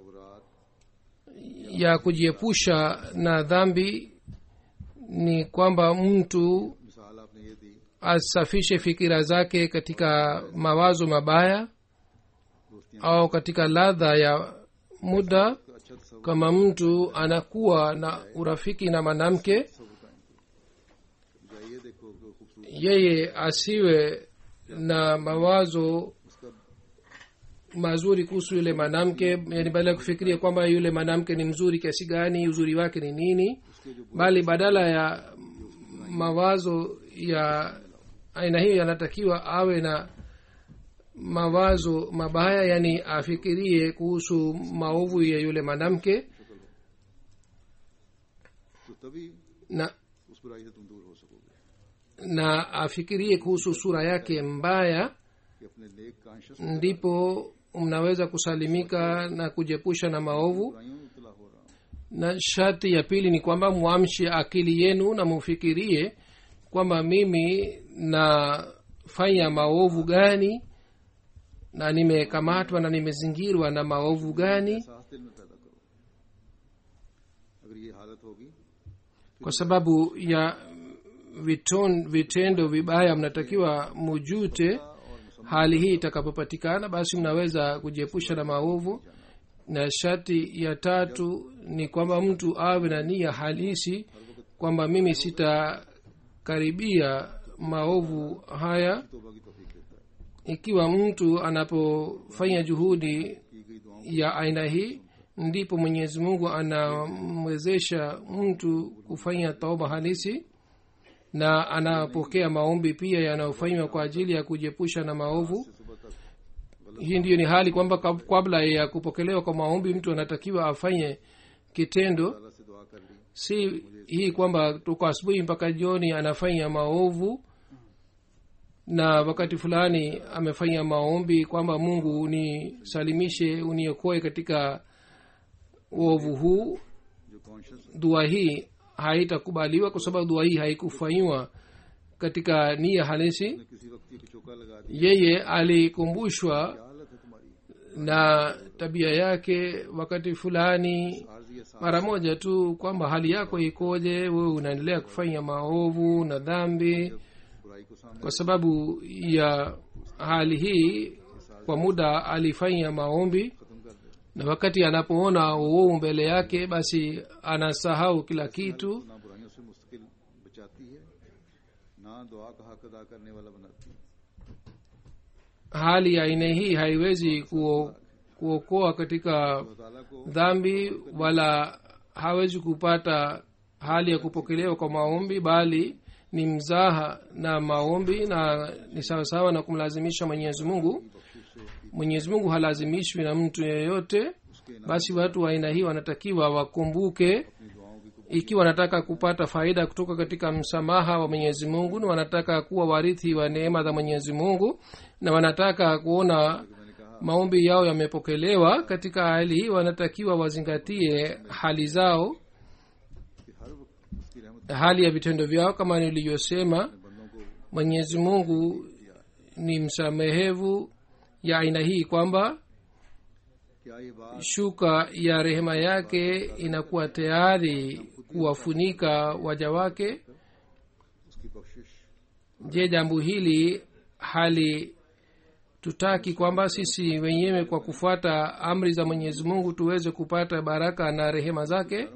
ya kujiepusha na dhambi ni kwamba mtu मिसाल आपने ये दी asafishe fikira zake katika mawazo mabaya au katika ladha ya muda. तो अच्छा तसव्वुर kama mtu anakuwa na urafiki na mwanamke, कायम करो। या ये देखो कि वो खूबसूरत yeye asiwe na mawazo उसका mazuri kuhusu yule mwanamke, yani badala ya kufikiria kwamba yule mwanamke ni mzuri kiasi gani, uzuri wake ni nini, bali badala ya mawazo ya aina hiyo yanatakiwa awe na mawazo mabaya, yani afikirie kuhusu maovu ya yule mwanamke तो तभी na उस बुराई से तुम दूर हो सकोगे na afikirie kuhusu sura yake mbaya, कि अपने नेक conscious ndipo mnaweza kusalimika na kujiepusha na maovu. बुराइयों में मुब्तला हो रहा हूँ na sharti ya pili ni kwamba mwamshe akili yenu na mufikirie kwamba mimi nafanya maovu gani na nimekamatwa na nimezingirwa na maovu gani. एहसास दिल में पैदा करो ये हालत होगी kwa sababu ya vitendo vibaya mnatakiwa mujute. Hali hii itakapopatikana, basi mnaweza kujiepusha na maovu. Na sharti ya tatu ni kwamba mtu awe na nia halisi kwamba mimi sitakaribia maovu haya. तौबा की तौफीक देता है। Ikiwa mtu anapofanya juhudi ya aina hii, ndipo Mwenyezi Mungu anamwezesha mtu kufanya tauba halisi, na anapokea maombi pia yanayofanywa kwa ajili ya kujiepusha na maovu. Hii ndiyo ni hali kwamba kabla ya kupokelewa kwa maombi mtu anatakiwa afanye kitendo, अल्लाह से दुआ कर ली, si hii kwamba toka asubuhi mpaka jioni anafanya maovu na wakati fulani amefanya maombi kwamba Mungu unisalimishe, uniokoe katika uovu huu. जो conscious Dua hii haitakubaliwa kwa sababu dua hii haikufanywa katika nia halisi. किसी वक्त ये चौका लगा दी, Yeye alikumbushwa क्या हालत है तुम्हारी, na tabia yake wakati fulani आर्जी एहसास mara moja tu kwamba hali yako ikoje, wewe unaendelea kufanya maovu na dhambi. बुराई को सामने Kwa sababu ya hali hii kwa muda alifanya maombi, खत्म कर दे, na wakati anapoona uovu mbele yake basi anasahau kila kitu. ना बुराइयों से मुस्तकिल बचाती है, ना दुआ का हक अदा करने वाला बनाती है। Hali ya aina hii haiwezi kuokoa katika अल्लाह ताला को dhambi, wala hawezi kupata hali ya kupokelewa kwa maombi, bali ni mzaha na maombi, na ni sawasawa na kumlazimisha Mwenyezi Mungu. Mwenyezi Mungu halazimishwi na mtu yeyote. Basi watu wa aina hii wanatakiwa wakumbuke, अपनी दुआओं की ikiwa wanataka kupata faida kutoka katika msamaha wa Mwenyezi Mungu, na wanataka kuwa warithi wa neema za Mwenyezi Mungu, na wanataka kuona maombi yao yamepokelewa, katika hali hii wanatakiwa wazingatie hali zao, कि हर वक्त उसकी रहमत hali ya vitendo vyao. Kama nilivyosema, बंदों को Mwenyezi Mungu ni msamehevu ya aina hii kwamba क्या ये बात shuka ya rehema yake inakuwa tayari kuwafunika waja wake. उसकी बख्शिश Je, jambo hili hali tutaki kwamba sisi wenyewe kwa kufuata amri za Mwenyezi Mungu tuweze kupata baraka na rehema zake,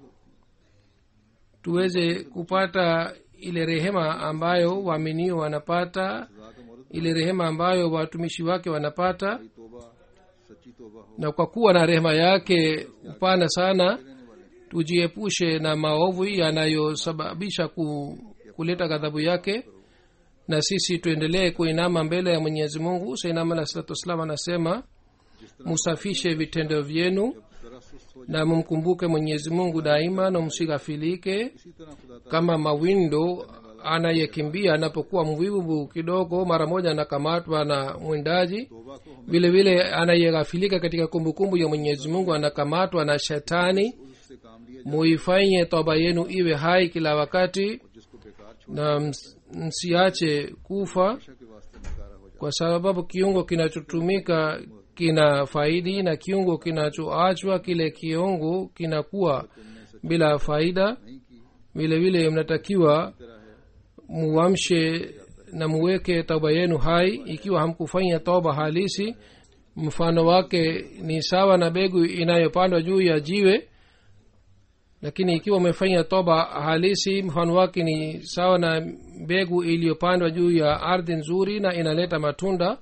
tuweze kupata ile rehema ambayo waaminio wanapata, ile rehema ambayo watumishi wake wanapata. तौबा सच्ची तौबा हो, Na kwa kuwa na rehema yake upana sana, tujiepushe na maovu yanayosababisha kuleta ghadhabu yake, na sisi tuendelee kuinama mbele ya Mwenyezi Mungu. Sayyidina Alayhi Salatu Wassalam anasema, musafishe vitendo vyenu जरा सुस्त हो na mumkumbuke Mwenyezi Mungu daima, na msighafilike. इसी तरह खुदा Kama mawindo anayekimbia anapokuwa mvivu kidogo, mara moja anakamatwa na mwindaji, तौबा को हम vile vile anayeghafilika katika kumbukumbu ya Mwenyezi Mungu anakamatwa na shetani. उससे काम लिया Muifanye toba yenu iwe hai kila wakati, जिसको बेकार छोड़ na msiache kufa, के वास्ते नकारा हो जाए। kwa sababu kiungo kinachotumika kina faidi, na kiungo kinachoachwa kile kiungo kinakuwa bila faida. नहीं की Vile vile mnatakiwa तरह है, muamshe na muweke tauba yenu hai. Ikiwa hamkufanya tauba halisi, mfano wake ni sawa na begu inayopandwa juu ya jiwe, lakini ikiwa umefanya toba halisi, mfano wake ni sawa na mbegu iliyopandwa juu ya ardhi nzuri na inaleta matunda.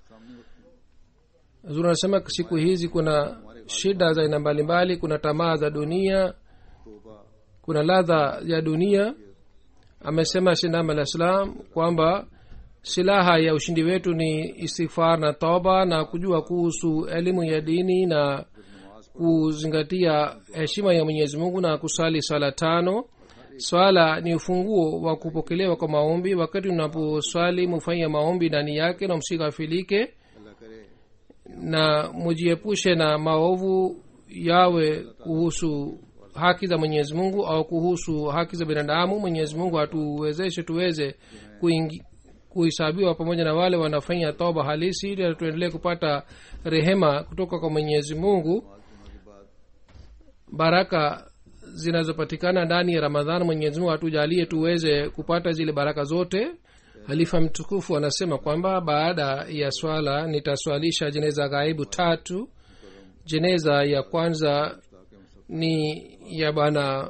Zuri anasema siku hizi kuna shida za aina mbalimbali, kuna tamaa za dunia, तौबा kuna ladha ya dunia. Amesema Sayyidina Alayhi Salam kwamba silaha ya ushindi wetu ni istighfar na toba, na kujua kuhusu elimu ya dini, na kuzingatia heshima ya Mwenyezi Mungu, na kusali swala 5. Swala ni ufunguo wa kupokelewa kwa maombi. Wakati unaposwali mufanye maombi ndani yake, na msighafilike, अल्लाह करे na mujiepushe na maovu, yawe kuhusu haki za Mwenyezi Mungu au kuhusu haki za binadamu. Mwenyezi Mungu atuwezeshe tuweze kuhesabiwa pamoja na wale wanafanya toba halisi, ili tuendelee kupata rehema kutoka kwa Mwenyezi Mungu. Baraka zinazopatikana ndani ya ramadhan. Mwenyezi Mungu atujalie tuweze kupata zile baraka zote. Halifa mtukufu anasema kwamba baada ya swala nitaswalisha jeneza ghaibu 3. jeneza ya kwanza ni ya bana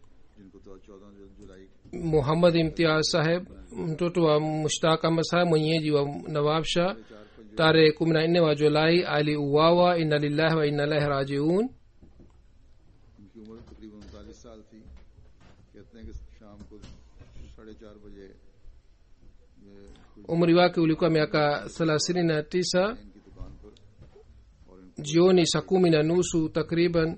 Muhammad Imtiaz Saheb, mtoto wa Mushtaq Ahmad Saheb, mwenyeji wa Nawabshah. tarehe 14 wa Julai aliuawa. Inna lillahi wa inna ilaihi rajiun. उनकी उम्र तकरीबन 39 साल थी. कहते हैं कि शाम को 4:30 बजे umri wake ulikuwa miaka 39. इनकी दुकान पर और jioni saa 10:30 takriban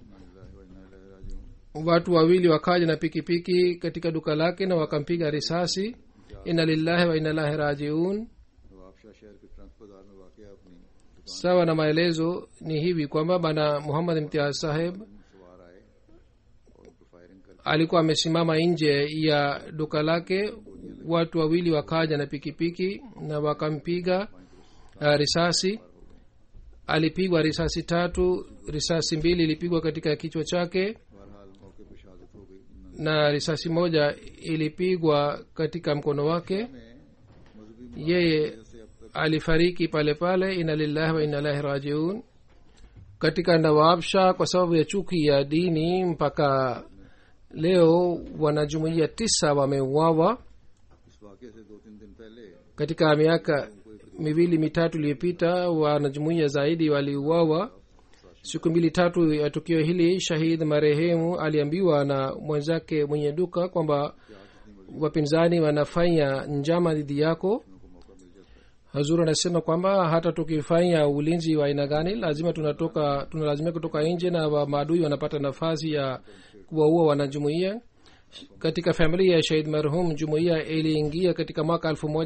watu wawili wakaja na pikipiki katika duka lake na wakampiga risasi. Inna lillahi wa inna ilaihi rajiun. Nawabshah शहर के ट्रंक बाजार में वाक़या अपनी sawa na maelezo ni hivi kwamba bana Muhammad Imtiaz Saheb सवार आए और उनको फायरिंग कर alikuwa amesimama nje ya duka lake. watu wawili wakaja na pikipiki na wakampiga risasi. alipigwa risasi 3. risasi 2 ilipigwa katika kichwa chake बहरहाल मौके पर शहादत हो गई. na risasi moja ilipigwa katika mkono wake. मजहबी yeye alifariki pale pale. Inna lillahi wa inna ilaihi rajiun. katika Nawabshah kwa sababu ya chuki ya dini mpaka leo wanajumuia 9 wameuawa. इस वाक़े से 2-3 दिन पहले katika miaka 2-3 iliyopita wanajumuia zaidi waliuawa. siku 2-3 ya tukio hili shahid marehemu aliambiwa na mwenzake mwenye duka kwamba wapinzani wanafanya njama dhidi yako. Hazur anasema kwamba hata tukifanya ulinzi wa aina gani lazima tunalazimika kutoka nje na maadui wanapata nafasi ya kuwaua wanajumuia. katika familia ya shahid marhum jumuia iliingia katika mwaka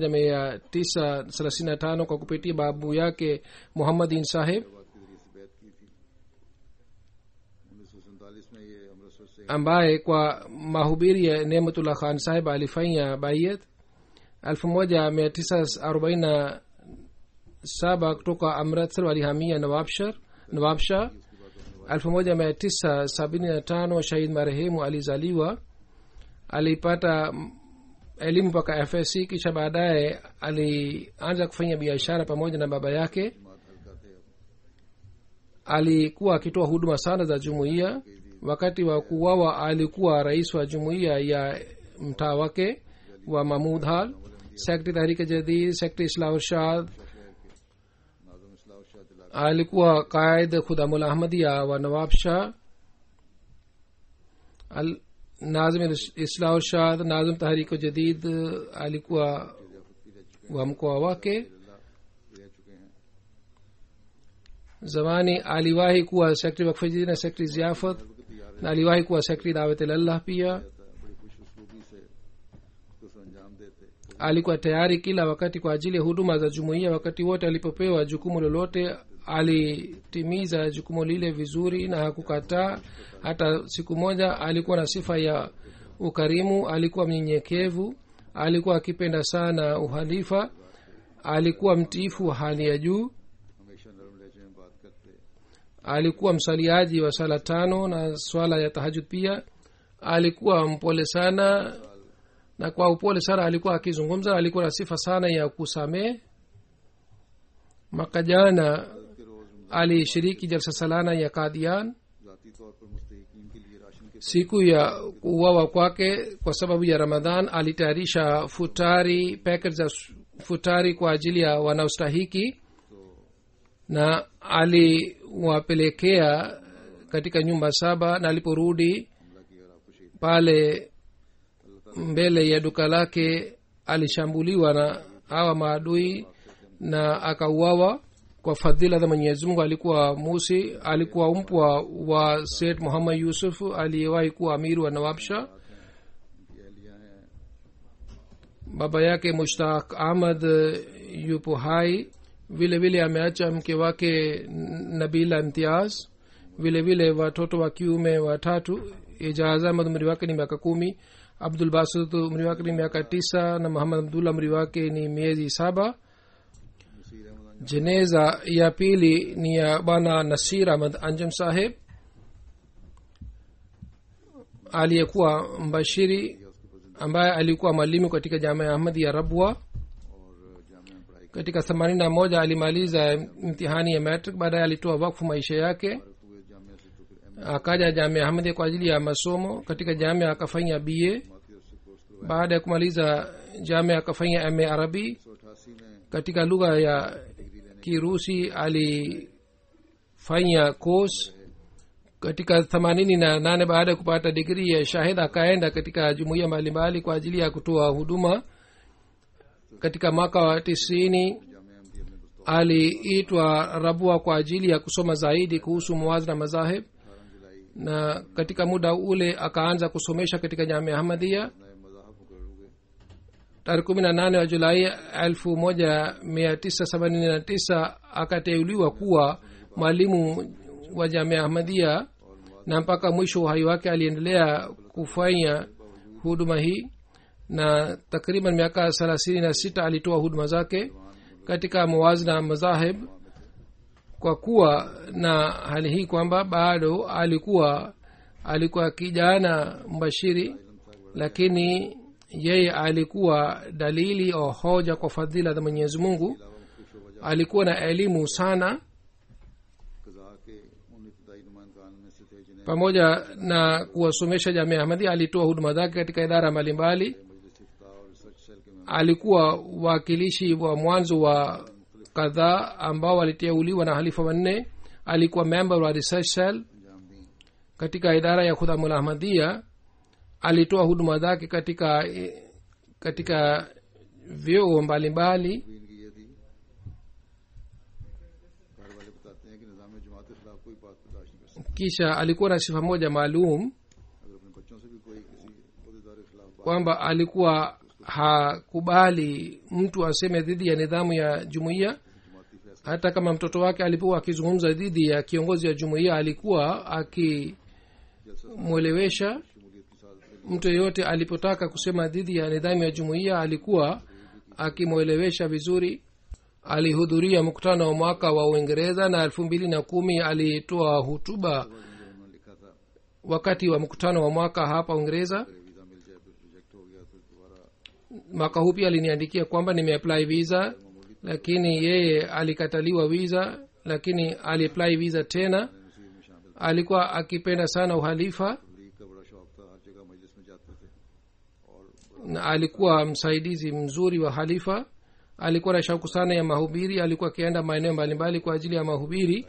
1935 kwa kupitia babu yake Muhammadin Saheb में ये अमृतसर से ambaye kwa mahubiri ya Nematullah Khan Saheb alifanya bayat 1947 kutoka Amritsar walihamia Nawabshah. 1975 shahid marehemu alizaliwa. alipata elimu mpaka FSC kisha baadaye alianza kufanya biashara pamoja na baba yake. alikuwa akitoa huduma sana za jumuiya. wakati wa kuwawa alikuwa rais wa jumuiya ya mtaa wake wa Mahmud Hal, sekretari Tahrik Jadid, sekretari Islah Irshad. alikuwa qaid Khudamul Ahmadiyya wa Nawabshah, nazim Islah Irshad, nazim Tahrik Jadid alikuwa wa mkoa wake. zamani aliwahi kuwa sekretari Waqf Jadid na sekretari Ziyafat na aliwahi kuwa sekretari Dawat Allah pia. alikuwa tayari kila wakati kwa ajili ya huduma za jumuiya. wakati wote alipopewa jukumu lolote alitimiza jukumu lile vizuri na hakukataa hata siku moja. alikuwa na sifa ya ukarimu, alikuwa mnyenyekevu, alikuwa akipenda sana uhalifa, alikuwa mtiifu wa hali ya juu, alikuwa msaliaji wa sala 5 na swala ya tahajjud pia. alikuwa mpole sana na kwa upole sana alikuwa akizungumza. alikuwa na sifa sana ya kusamehe. mwaka jana alishiriki jalsa salana ya Qadian. siku ya kuuawa kwake kwa sababu ya Ramadhan alitayarisha futari, packet za futari kwa ajili ya wanaostahiki na aliwapelekea katika nyumba 7 na aliporudi pale mbele ya duka lake alishambuliwa na hawa maadui na akauawa kwa fadhila za Mwenyezi Mungu. alikuwa Musi, alikuwa mpwa wa Said Muhammad Yusuf aliyewahi kuwa amiri wa Nawabshah. baba yake Mushtaq Ahmad yupo hai. vile vile ameacha mke wake Nabila Imtiaz, vile vile watoto wa kiume 3. Ijaz Ahmad umri wake ni miaka 10, Abdul Basit umri wake ni miaka 9 na Muhammad Abdullah umri wake ni miezi 7. jeneza ya pili ni ya bana Nasir Ahmad Anjam Saheb. aliyekuwa mbashiri ambaye alikuwa mwalimu katika jamia ahmadi ya rabwa. और जामिया में पढ़ाई katika 81 alimaliza mtihani ya matric. baadaye alitoa wakfu maisha yake, हुए जामिया से, तो फिर akaja jamia ahmadi kwa ajili ya masomo. katika jamia akafanya ba. एमआती से कोर्स करवाया। baada ya kumaliza jamia akafanya ma arabi. 1988 में katika lugha ya kirusi alifanya course. katika 88 baada ya kupata digrii ya shahid akaenda katika jumuiya mbalimbali kwa ajili ya kutoa huduma. katika mwaka wa 90 जामिया अहमदी अपने दोस्तों aliitwa rabua kwa ajili ya kusoma zaidi kuhusu muwazi na mazahib, 18 जुलाई na katika muda ule akaanza kusomesha katika jamia ahmadia. नए मज़ाहब मुकर्रर हुए। tarehe 18 wa julai 1979 akateuliwa kuwa mwalimu wa jamia ahmadia, na mpaka mwisho wa uhai wake aliendelea kufanya huduma hii, na takriban miaka 36 alitoa huduma zake katika mawazi na mazahib. kwa kuwa na hali hii kwamba bado alikuwa kijana mbashiri, lakini yeye alikuwa dalili au hoja kwa fadhila za Mwenyezi Mungu. alikuwa na elimu sana. कज़ा के उन इब्तदाई नुमाइंदान में से थे जिन्हें pamoja na kuwasomesha jamii ahmadi alitoa huduma zake katika idara mbalimbali. मजलिस इफ्ता और रिसर्च सेल के member alikuwa wakilishi wa mwanzo wa kadhaa ambao waliteuliwa na halifa wanne. alikuwa member wa research cell अंजाम दी। katika idara ya khudamul ahmadia. alitoa huduma zake katika vyeo mbalimbali. भी इनकी ये थी, घर वाले बताते हैं कि निज़ाम जमात के खिलाफ कोई बात बर्दाश्त नहीं कर सकते। kisha alikuwa na sifa moja maalum अगर अपने बच्चों से भी कोई किसी ओहदेदार के खिलाफ बात kwamba alikuwa hakubali mtu aseme dhidi ya nidhamu ya jumuiya. जमाती फैसला hata kama mtoto wake alipokuwa akizungumza dhidi ya kiongozi wa jumuiya alikuwa akimwelewesha. शमूलियत के साथ mtu yeyote alipotaka kusema dhidi ya nidhamu ya jumuiya alikuwa akimwelewesha vizuri. alihudhuria mkutano wa mwaka wa Uingereza na 2010 alitoa hutuba उन्होंने लिखा था wakati wa mkutano wa mwaka hapa Uingereza. Visa मिल जाए, फिर रिजेक्ट हो गया, फिर दोबारा mwaka huu pia aliniandikia kwamba nimeapply visa, lakini yeye alikataliwa visa, lakini aliapply visa tena. नसीब में शामिल alikuwa akipenda sana uhalifa league का बड़ा शौक था, हर जगह मजलिस में जाते थे और na alikuwa msaidizi mzuri wa halifa. alikuwa na shauku sana ya mahubiri. alikuwa akienda maeneo mbalimbali kwa ajili ya mahubiri,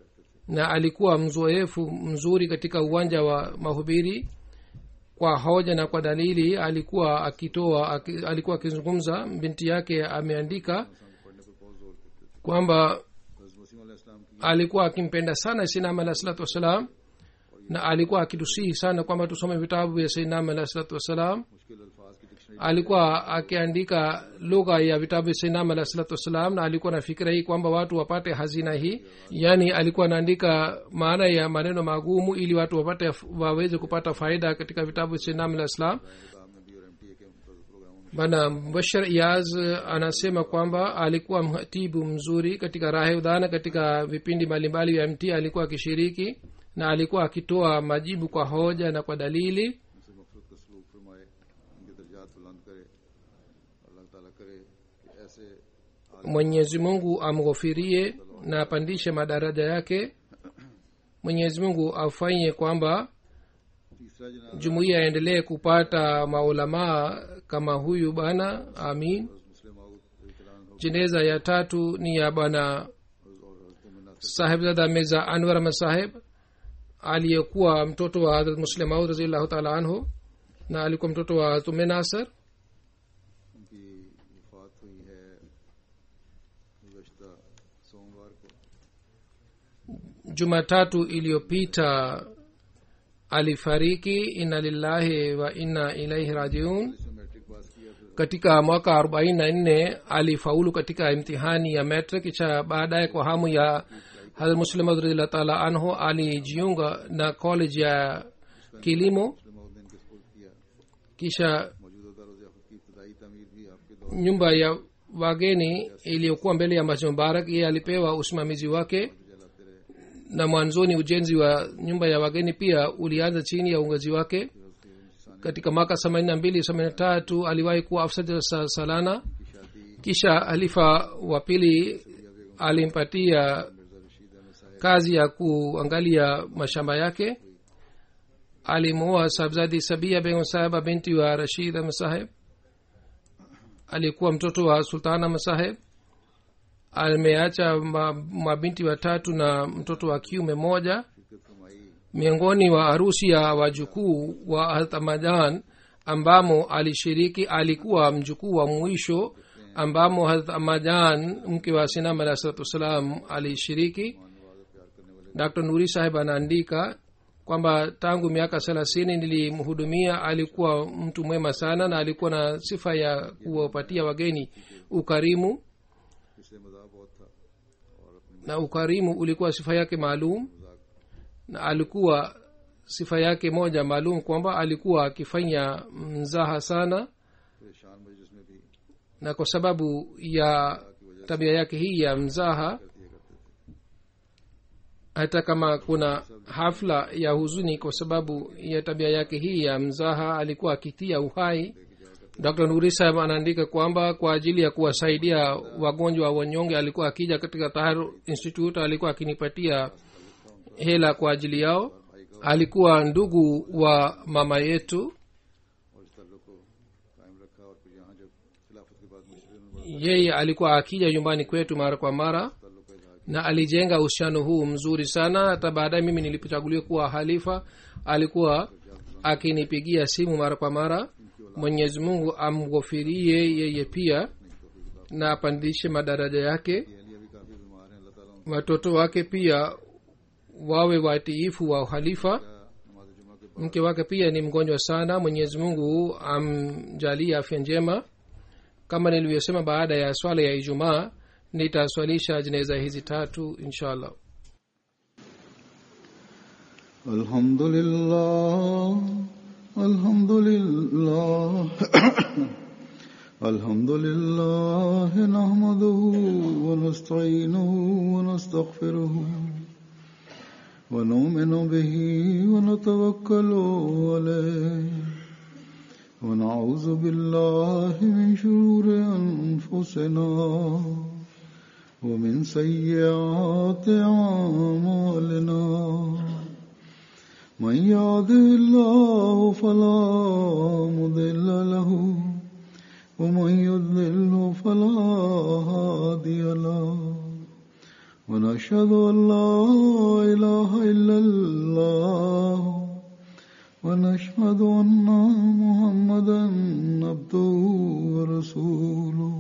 na alikuwa mzoefu mzuri katika uwanja wa mahubiri. kwa hoja na kwa dalili alikuwa alikuwa akizungumza. binti yake ameandika पढ़ने पर बहुत जोर देते थे। kwamba हज़रत मसीह अलैहि सलाम की alikuwa akimpenda sana Sayyidina alayhi salatu wassalam, na alikuwa akitusihi sana kwamba tusome vitabu vya Sayyidina alayhi salatu wassalam. मुश्किल अल्फाज की dictionary alikuwa akiandika lugha ya vitabu vya Sayyidina alayhi salatu wassalam, na alikuwa na fikira hii kwamba watu wapate hazina hii. yani alikuwa anaandika maana ya maneno magumu ili watu waweze kupata faida katika vitabu vya Sayyidina alayhi salam. किताब में भी और एमटीए के प्रोग्रामों में bana Bashar Iyaz anasema kwamba alikuwa mhatibu mzuri katika rahe udhana. katika vipindi mbalimbali vya MT alikuwa akishiriki na alikuwa akitoa majibu kwa hoja na kwa dalili. उनसे मफरत का सलूक फरमाए, उनके दर्जात बुलंद करे, अल्लाह ताला करे कि ऐसे Mwenyezi Mungu amghofirie na apandishe madaraja yake. Mwenyezi Mungu afanye kwamba तीसरा जनाब jumuiya yaendelee kupata maulamaa kama huyu bana. Amin. मुस्लिम माऊद इतलान हो jeneza ya tatu ni ya bwana और हज़रत Munna sahibzada Mirza Anwar Ahmad sahib aliyekuwa mtoto wa Hazrat Muslim Maud radhiyallahu ta'ala anhu, na alikuwa mtoto wa Hazrat Nasr. उनकी वफात हुई है गुज़श्ता सोमवार को। Jumatatu iliyopita alifariki. Inna lillahi wa inna ilaihi rajiun. इसमें मैट्रिक पास किया, फिर katika mwaka 44 alifaulu katika imtihani ya metric. kisha baadaye kwa hamu ya Hazrat Muslim Maud radhiyallahu ta'ala anhu alijiunga na college ya kilimo. मुस्लिम माऊद ने इनके सपोर्ट किया। kisha मौजूदा दारुल-ए-ज़ियाफ़त की इब्तिदाई तमीर भी आपके दौर nyumba ya wageni iliyokuwa mbele ya Masjid Mubarak yeye alipewa usimamizi wake, में जलाते रहे। na mwanzoni ujenzi wa nyumba ya wageni pia ulianza chini ya uongozi wake. फिर katika mwaka 82-83 aliwahi kuwa afsad salana. kisha halifa wa pili alimpatia kazi ya kuangalia mashamba yake. alimuoa sabzadi sabia begum saheba binti wa rashid ahmad saheb. alikuwa mtoto wa sultana masaheb. ameacha mabinti watatu na mtoto wa kiume moja. miongoni wa harusi ya wajukuu wa Hazrat Ahmad ambamo alishiriki alikuwa mjukuu wa mwisho ambamo Hazrat Ahmad mke wa Sinam alayhi salatu wasalam alishiriki. Dr. Nuri Sahib anaandika kwamba tangu miaka 30 nilimhudumia. alikuwa mtu mwema sana na alikuwa na sifa ya kuwapatia wageni ukarimu, na ukarimu ulikuwa sifa yake maalum. na alikuwa sifa yake moja maalum kwamba alikuwa akifanya mzaha sana, na kwa sababu ya tabia yake hii ya mzaha, hata kama kuna hafla ya huzuni kwa sababu ya tabia yake hii ya mzaha, alikuwa akitia uhai. Dr. Nuri Sahib anaandika kwamba kwa ajili ya kuwasaidia wagonjwa wanyonge alikuwa akija katika Tahir Institute, alikuwa akinipatia hela kwa ajili yao. alikuwa ndugu wa mama yetu. yeye alikuwa akija nyumbani kwetu mara kwa mara na alijenga uhusiano huu mzuri sana. hata baadaye mimi nilipochaguliwa kuwa halifa, alikuwa akinipigia simu mara kwa mara. Mwenyezi Mungu amghofirie yeye pia na apandishe madaraja yake. watoto wake pia wawe watiifu wa uhalifa. mke wake pia ni mgonjwa sana. Mwenyezi Mungu amjalie afya njema. kama nilivyosema, baada ya swala ya Ijumaa nitaswalisha jeneza hizi tatu inshallah. Alhamdulillah, alhamdulillah, alhamdulillah, nahmaduhu wa nasta'inuhu wa nastaghfiruhu wa nu'minu bihi wa natawakkalu alayhi wa na'udhu billahi min shururi anfusina wa min sayyiati a'malina. من يهده الله فلا مضل له ومن يضلل فلا هادي له ونشهد أن لا إله إلا الله ونشهد أن محمدا عبده ورسوله.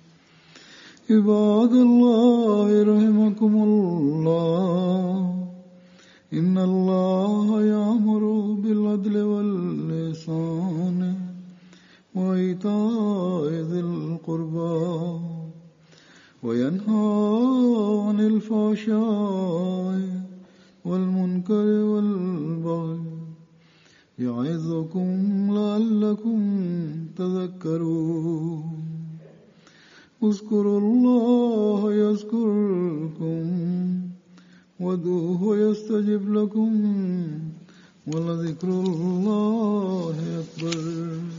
عباد الله رحمكم الله، إن الله يأمر بالعدل والإحسان وإيتاء ذي القربى وينهى عن الفحشاء والمنكر والبغي يعظكم لعلكم تذكرون. اذكروا الله يذكركم وادعوه يستجب لكم ولذكر الله أكبر.